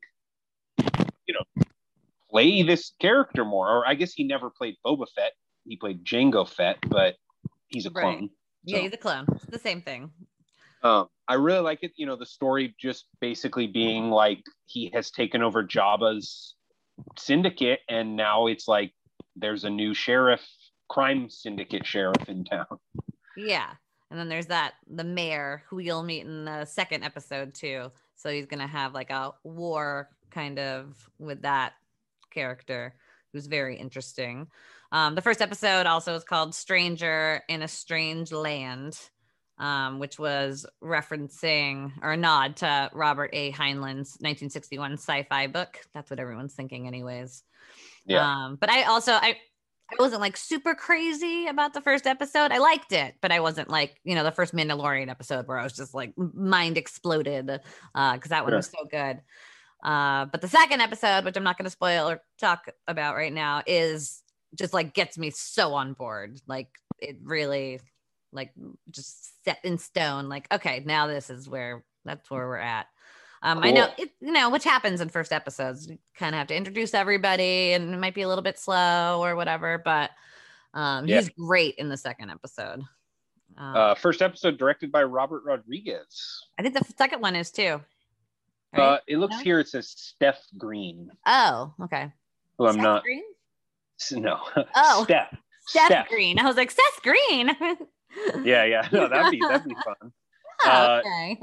you know, play this character more. Or I guess he never played Boba Fett. He played Jango Fett, but he's a Right. clone. yeah, So- he's a clone. It's the same thing. Um, I really like it. You know, the story just basically being like he has taken over Jabba's syndicate, and now it's like there's a new sheriff, crime syndicate sheriff in town. Yeah. And then there's that the mayor who you'll meet in the second episode too. So he's gonna have like a war kind of with that character who's very interesting. Um, the first episode also is called Stranger in a Strange Land, um, which was referencing or a nod to Robert A. Heinlein's nineteen sixty-one sci-fi book. That's what everyone's thinking anyways. Yeah. Um, but I also I I wasn't like super crazy about the first episode. I liked it, but I wasn't like, you know, the first Mandalorian episode where I was just like mind exploded uh because that one Sure. was so good. Uh, but the second episode, which I'm not going to spoil or talk about right now, is just like gets me so on board. Like it really like just set in stone. Like, okay, now this is where that's where we're at. Um, I know Cool. it, you know, which happens in first episodes. You kind of have to introduce everybody, and it might be a little bit slow or whatever. But um, Yeah. he's great in the second episode. Um, Uh, first episode directed by Robert Rodriguez. I think the second one is too. Uh, Right? it looks No? here, it says Steph Green, Oh, okay. who I'm Seth not. Green? No. Oh. Steph. Seth Steph. Green. I was like, Seth Green. Yeah, yeah. No, that'd be that'd be fun. Oh, Uh, okay.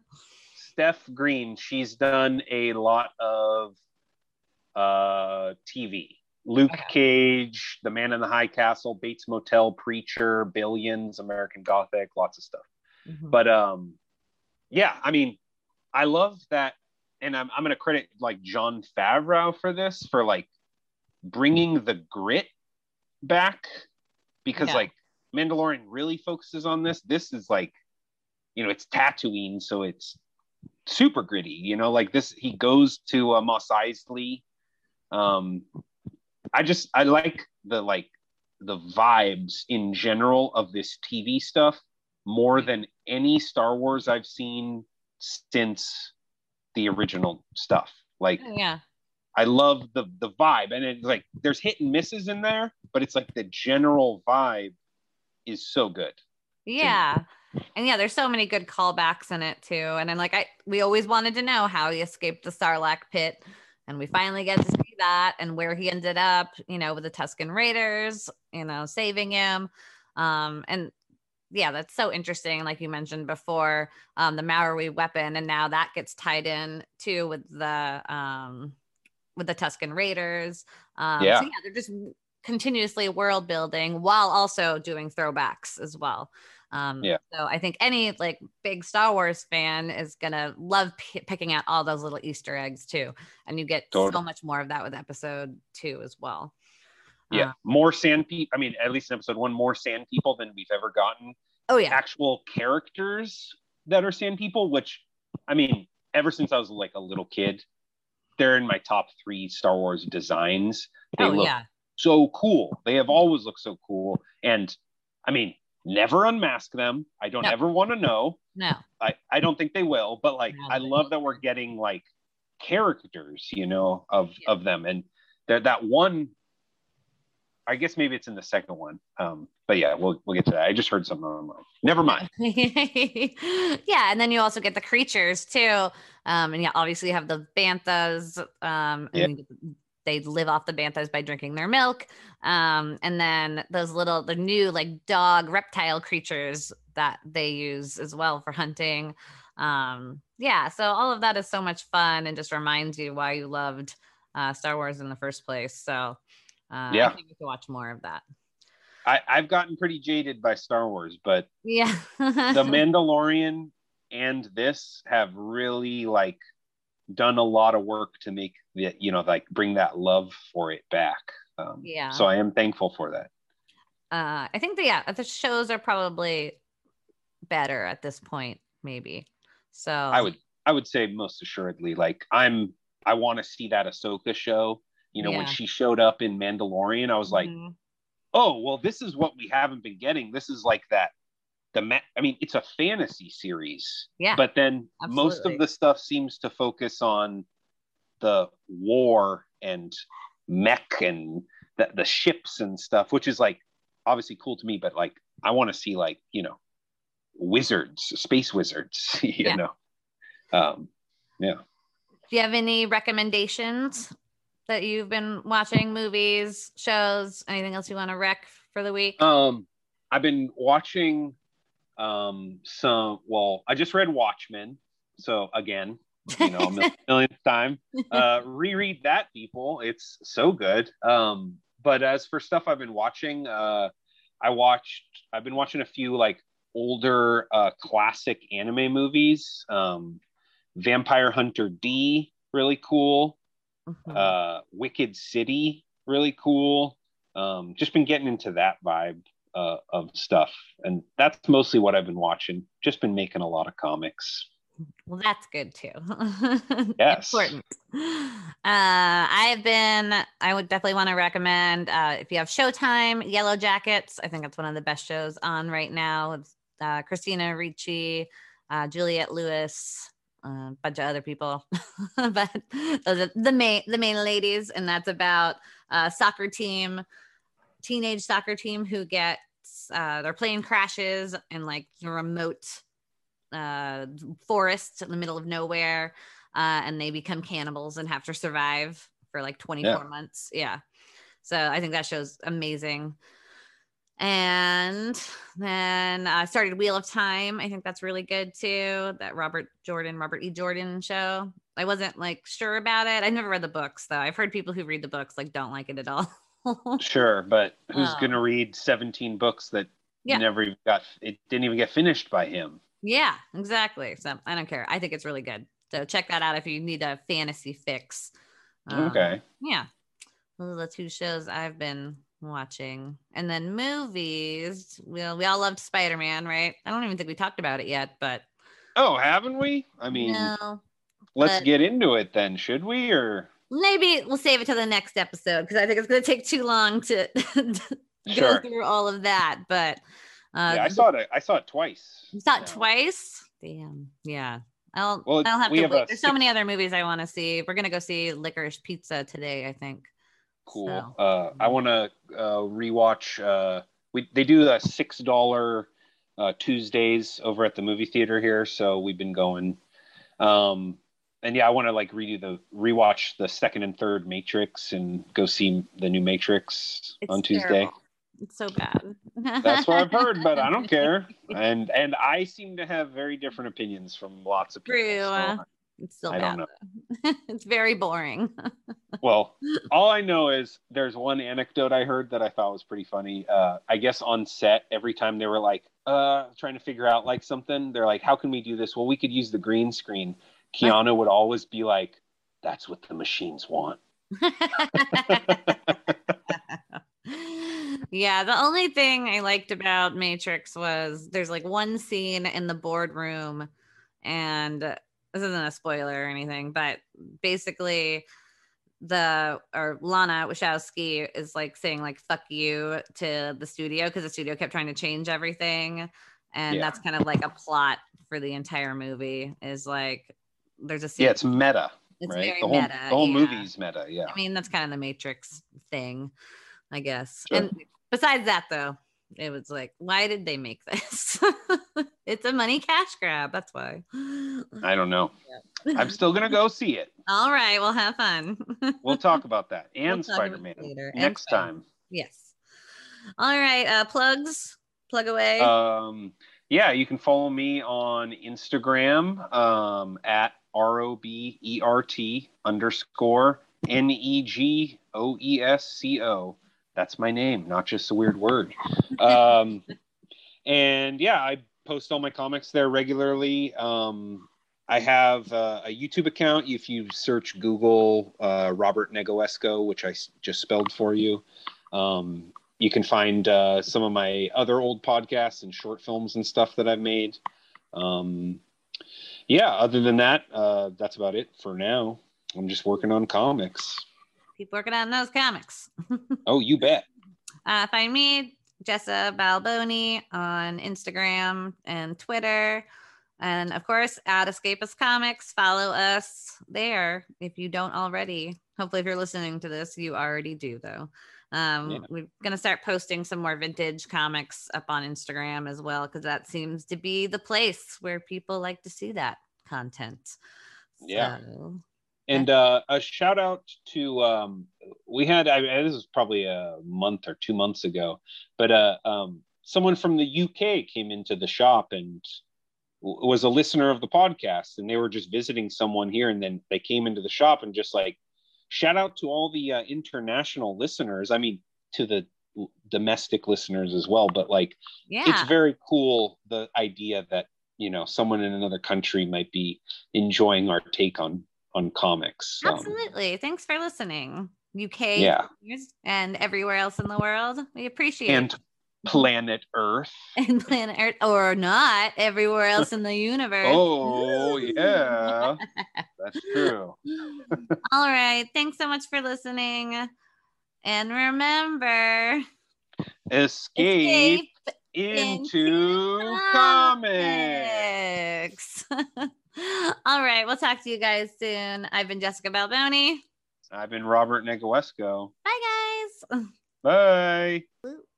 Steph Green, she's done a lot of uh T V. Luke Okay. Cage, The Man in the High Castle, Bates Motel, Preacher, Billions, American Gothic, lots of stuff. Mhm. But um yeah, I mean, I love that, and I'm I'm gonna credit like Jon Favreau for this, for like bringing the grit back, because Yeah. like Mandalorian really focuses on this. This is like, you know, it's Tatooine, so it's super gritty, you know, like this. He goes to uh, Mos Eisley. Um, I just I like the like the vibes in general of this T V stuff more than any Star Wars I've seen since the original stuff. Like, Yeah. I love the the vibe, and it's like there's hit and misses in there, but it's like the general vibe is so good. Yeah. And yeah, there's so many good callbacks in it too. And then like I we always wanted to know how he escaped the Sarlacc pit. And we finally get to see that and where he ended up, you know, with the Tusken Raiders, you know, saving him. Um, and yeah, that's so interesting. Like you mentioned before, um, the Maori weapon, and now that gets tied in too with the um with the Tusken Raiders. Um, Yeah. so yeah, they're just continuously world building while also doing throwbacks as well. Um, Yeah. So I think any like big Star Wars fan is gonna love p- picking out all those little Easter eggs too, and you get so Totally. much more of that with episode two as well. Yeah, Uh, more sand people. I mean, at least in episode one, more sand people than we've ever gotten. oh yeah, Actual characters that are sand people, which, I mean, ever since I was like a little kid, they're in my top three Star Wars designs. They oh look yeah, so cool. They have always looked so cool. And I mean, never unmask them. I don't No. ever want to know. no, I, I don't think they will, but like, No, I they love won't. that we're getting like characters, you know, of, Yeah. of them. And that, that one, I guess maybe it's in the second one. Um, but yeah, we'll, we'll get to that. I just heard something online. Never mind. yeah, and then you also get the creatures too. Um, and yeah, obviously you have the banthas. Um, and Yeah. you get the- they live off the banthas by drinking their milk. Um, and then those little, the new like dog reptile creatures that they use as well for hunting. Um, yeah, so all of that is so much fun and just reminds you why you loved uh, Star Wars in the first place. So uh, Yeah. I think we can watch more of that. I, I've gotten pretty jaded by Star Wars, but Yeah. The Mandalorian and this have really like done a lot of work to make the, you know, like bring that love for it back. Um, Yeah. So I am thankful for that. uh, I think the yeah, the shows are probably better at this point maybe. So I would I would say most assuredly, like I'm I want to see that Ahsoka show. You know, yeah. when she showed up in Mandalorian, I was like, mm-hmm. oh, well, this is what we haven't been getting. This is like that. The ma- I mean, it's a fantasy series. Yeah. But then Absolutely. most of the stuff seems to focus on the war and mech and the, the ships and stuff, which is like obviously cool to me, but like I want to see like, you know, wizards, space wizards, you yeah. know. Um, yeah. Do you have any recommendations that you've been watching, movies, shows, anything else you want to rec for the week? Um, I've been watching um, some, well, I just read Watchmen. So again, you know, a millionth time. Uh, reread that, people. It's so good. Um, but as for stuff I've been watching, uh, I watched, I've been watching a few like older uh, classic anime movies. Um, Vampire Hunter D, really cool. Mm-hmm. Uh, Wicked City, really cool. Um, just been getting into that vibe uh, of stuff. And that's mostly what I've been watching. Just been making a lot of comics. Well, that's good too. Yes. Important. Uh, I've been, I would definitely want to recommend, uh, if you have Showtime, Yellow Jackets. I think that's one of the best shows on right now. It's uh, Christina Ricci, uh, Juliette Lewis, a uh, bunch of other people, but those are the main, the main ladies. And that's about a soccer team, teenage soccer team who gets, uh, their plane crashes in like a remote uh forest in the middle of nowhere, uh and they become cannibals and have to survive for like twenty-four Yeah. months. Yeah, so I think that show's amazing. And then I uh, started Wheel of Time. I think that's really good too, that Robert Jordan Robert E. Jordan show. I wasn't like sure about it. I never read the books though. I've heard people who read the books like don't like it at all. Sure, but who's Oh. gonna read seventeen books that Yeah. never even got, it didn't even get finished by him? Yeah, exactly. So I don't care. I think it's really good. So check that out if you need a fantasy fix. Um, Okay. Yeah. Those are the two shows I've been watching. And then movies. Well, we all loved Spider-Man, right? I don't even think we talked about it yet, but Oh, haven't we? I mean, no. let's but- get into it then, should we? Or Maybe we'll save it to the next episode because I think it's going to take too long to go Sure. through all of that. But uh, yeah, I saw it. I saw it twice. You saw it now. twice? Damn. Yeah. I'll, Well, I'll have we to have wait. a There's so six- many other movies I want to see. We're going to go see Licorice Pizza today, I think. Cool. So. Uh, I want to uh, rewatch. Uh, we they do a six dollar uh, Tuesdays over at the movie theater here, so we've been going. Um, and yeah, I want to like redo the rewatch the second and third Matrix and go see the new Matrix It's on Tuesday. terrible. It's so bad. That's what I've heard, but I don't care. And and I seem to have very different opinions from lots of people. True. so- It's still I bad. don't though. It's very boring. Well, all I know is there's one anecdote I heard that I thought was pretty funny. Uh, I guess on set, every time they were like uh, trying to figure out like something, they're like, how can we do this? Well, we could use the green screen. Keanu would always be like, that's what the machines want. Yeah, the only thing I liked about Matrix was there's like one scene in the boardroom, and this isn't a spoiler or anything, but basically the or Lana Wachowski is like saying like fuck you to the studio because the studio kept trying to change everything, and Yeah. that's kind of like a plot for the entire movie. Is like there's a scene. Yeah, it's meta, It's right? very the whole, meta, the whole yeah. movie's meta, yeah. I mean, that's kind of the Matrix thing, I guess. Sure. And besides that, though, it was like, why did they make this? It's a money cash grab. That's why. I don't know. I'm still going to go see it. All right. Well, have fun. We'll talk about that. And We'll talk about it Spider-Man later. And next Spider-Man. time. Yes. All right. Uh, plugs. Plug away. Um, yeah, you can follow me on Instagram um, at R O B E R T underscore N E G O E S C O. That's my name, not just a weird word. Um, and yeah, I post all my comics there regularly. Um, I have uh, a YouTube account. If you search Google uh, Robert Negoesco, which I s- just spelled for you, um, you can find uh, some of my other old podcasts and short films and stuff that I've made. Um, Yeah, other than that, uh, that's about it for now. I'm just working on comics. Keep working on those comics. Oh, you bet. Uh, find me, Jessa Balboni, on Instagram and Twitter. And of course, at Escapist Comics, follow us there if you don't already. Hopefully, if you're listening to this, you already do, though. Um, yeah. We're going to start posting some more vintage comics up on Instagram as well, because that seems to be the place where people like to see that content. Yeah. So, and uh, a shout out to, um, we had, I, this was probably a month or two months ago, but uh, um, someone from the U K came into the shop and was a listener of the podcast, and they were just visiting someone here, and then they came into the shop and just like, shout out to all the uh, international listeners. I mean, to the domestic listeners as well, but like, yeah, it's very cool, the idea that, you know, someone in another country might be enjoying our take on on comics. Absolutely. Um, Thanks for listening, U K, yeah, and everywhere else in the world. We appreciate and it. Planet Earth. And Planet Earth, or not, everywhere else in the universe. Oh, yeah. That's true. All right. Thanks so much for listening. And remember, escape, escape into, into comics. comics. All right. We'll talk to you guys soon. I've been Jessica Balboni. I've been Robert Negawesco. Bye, guys. Bye.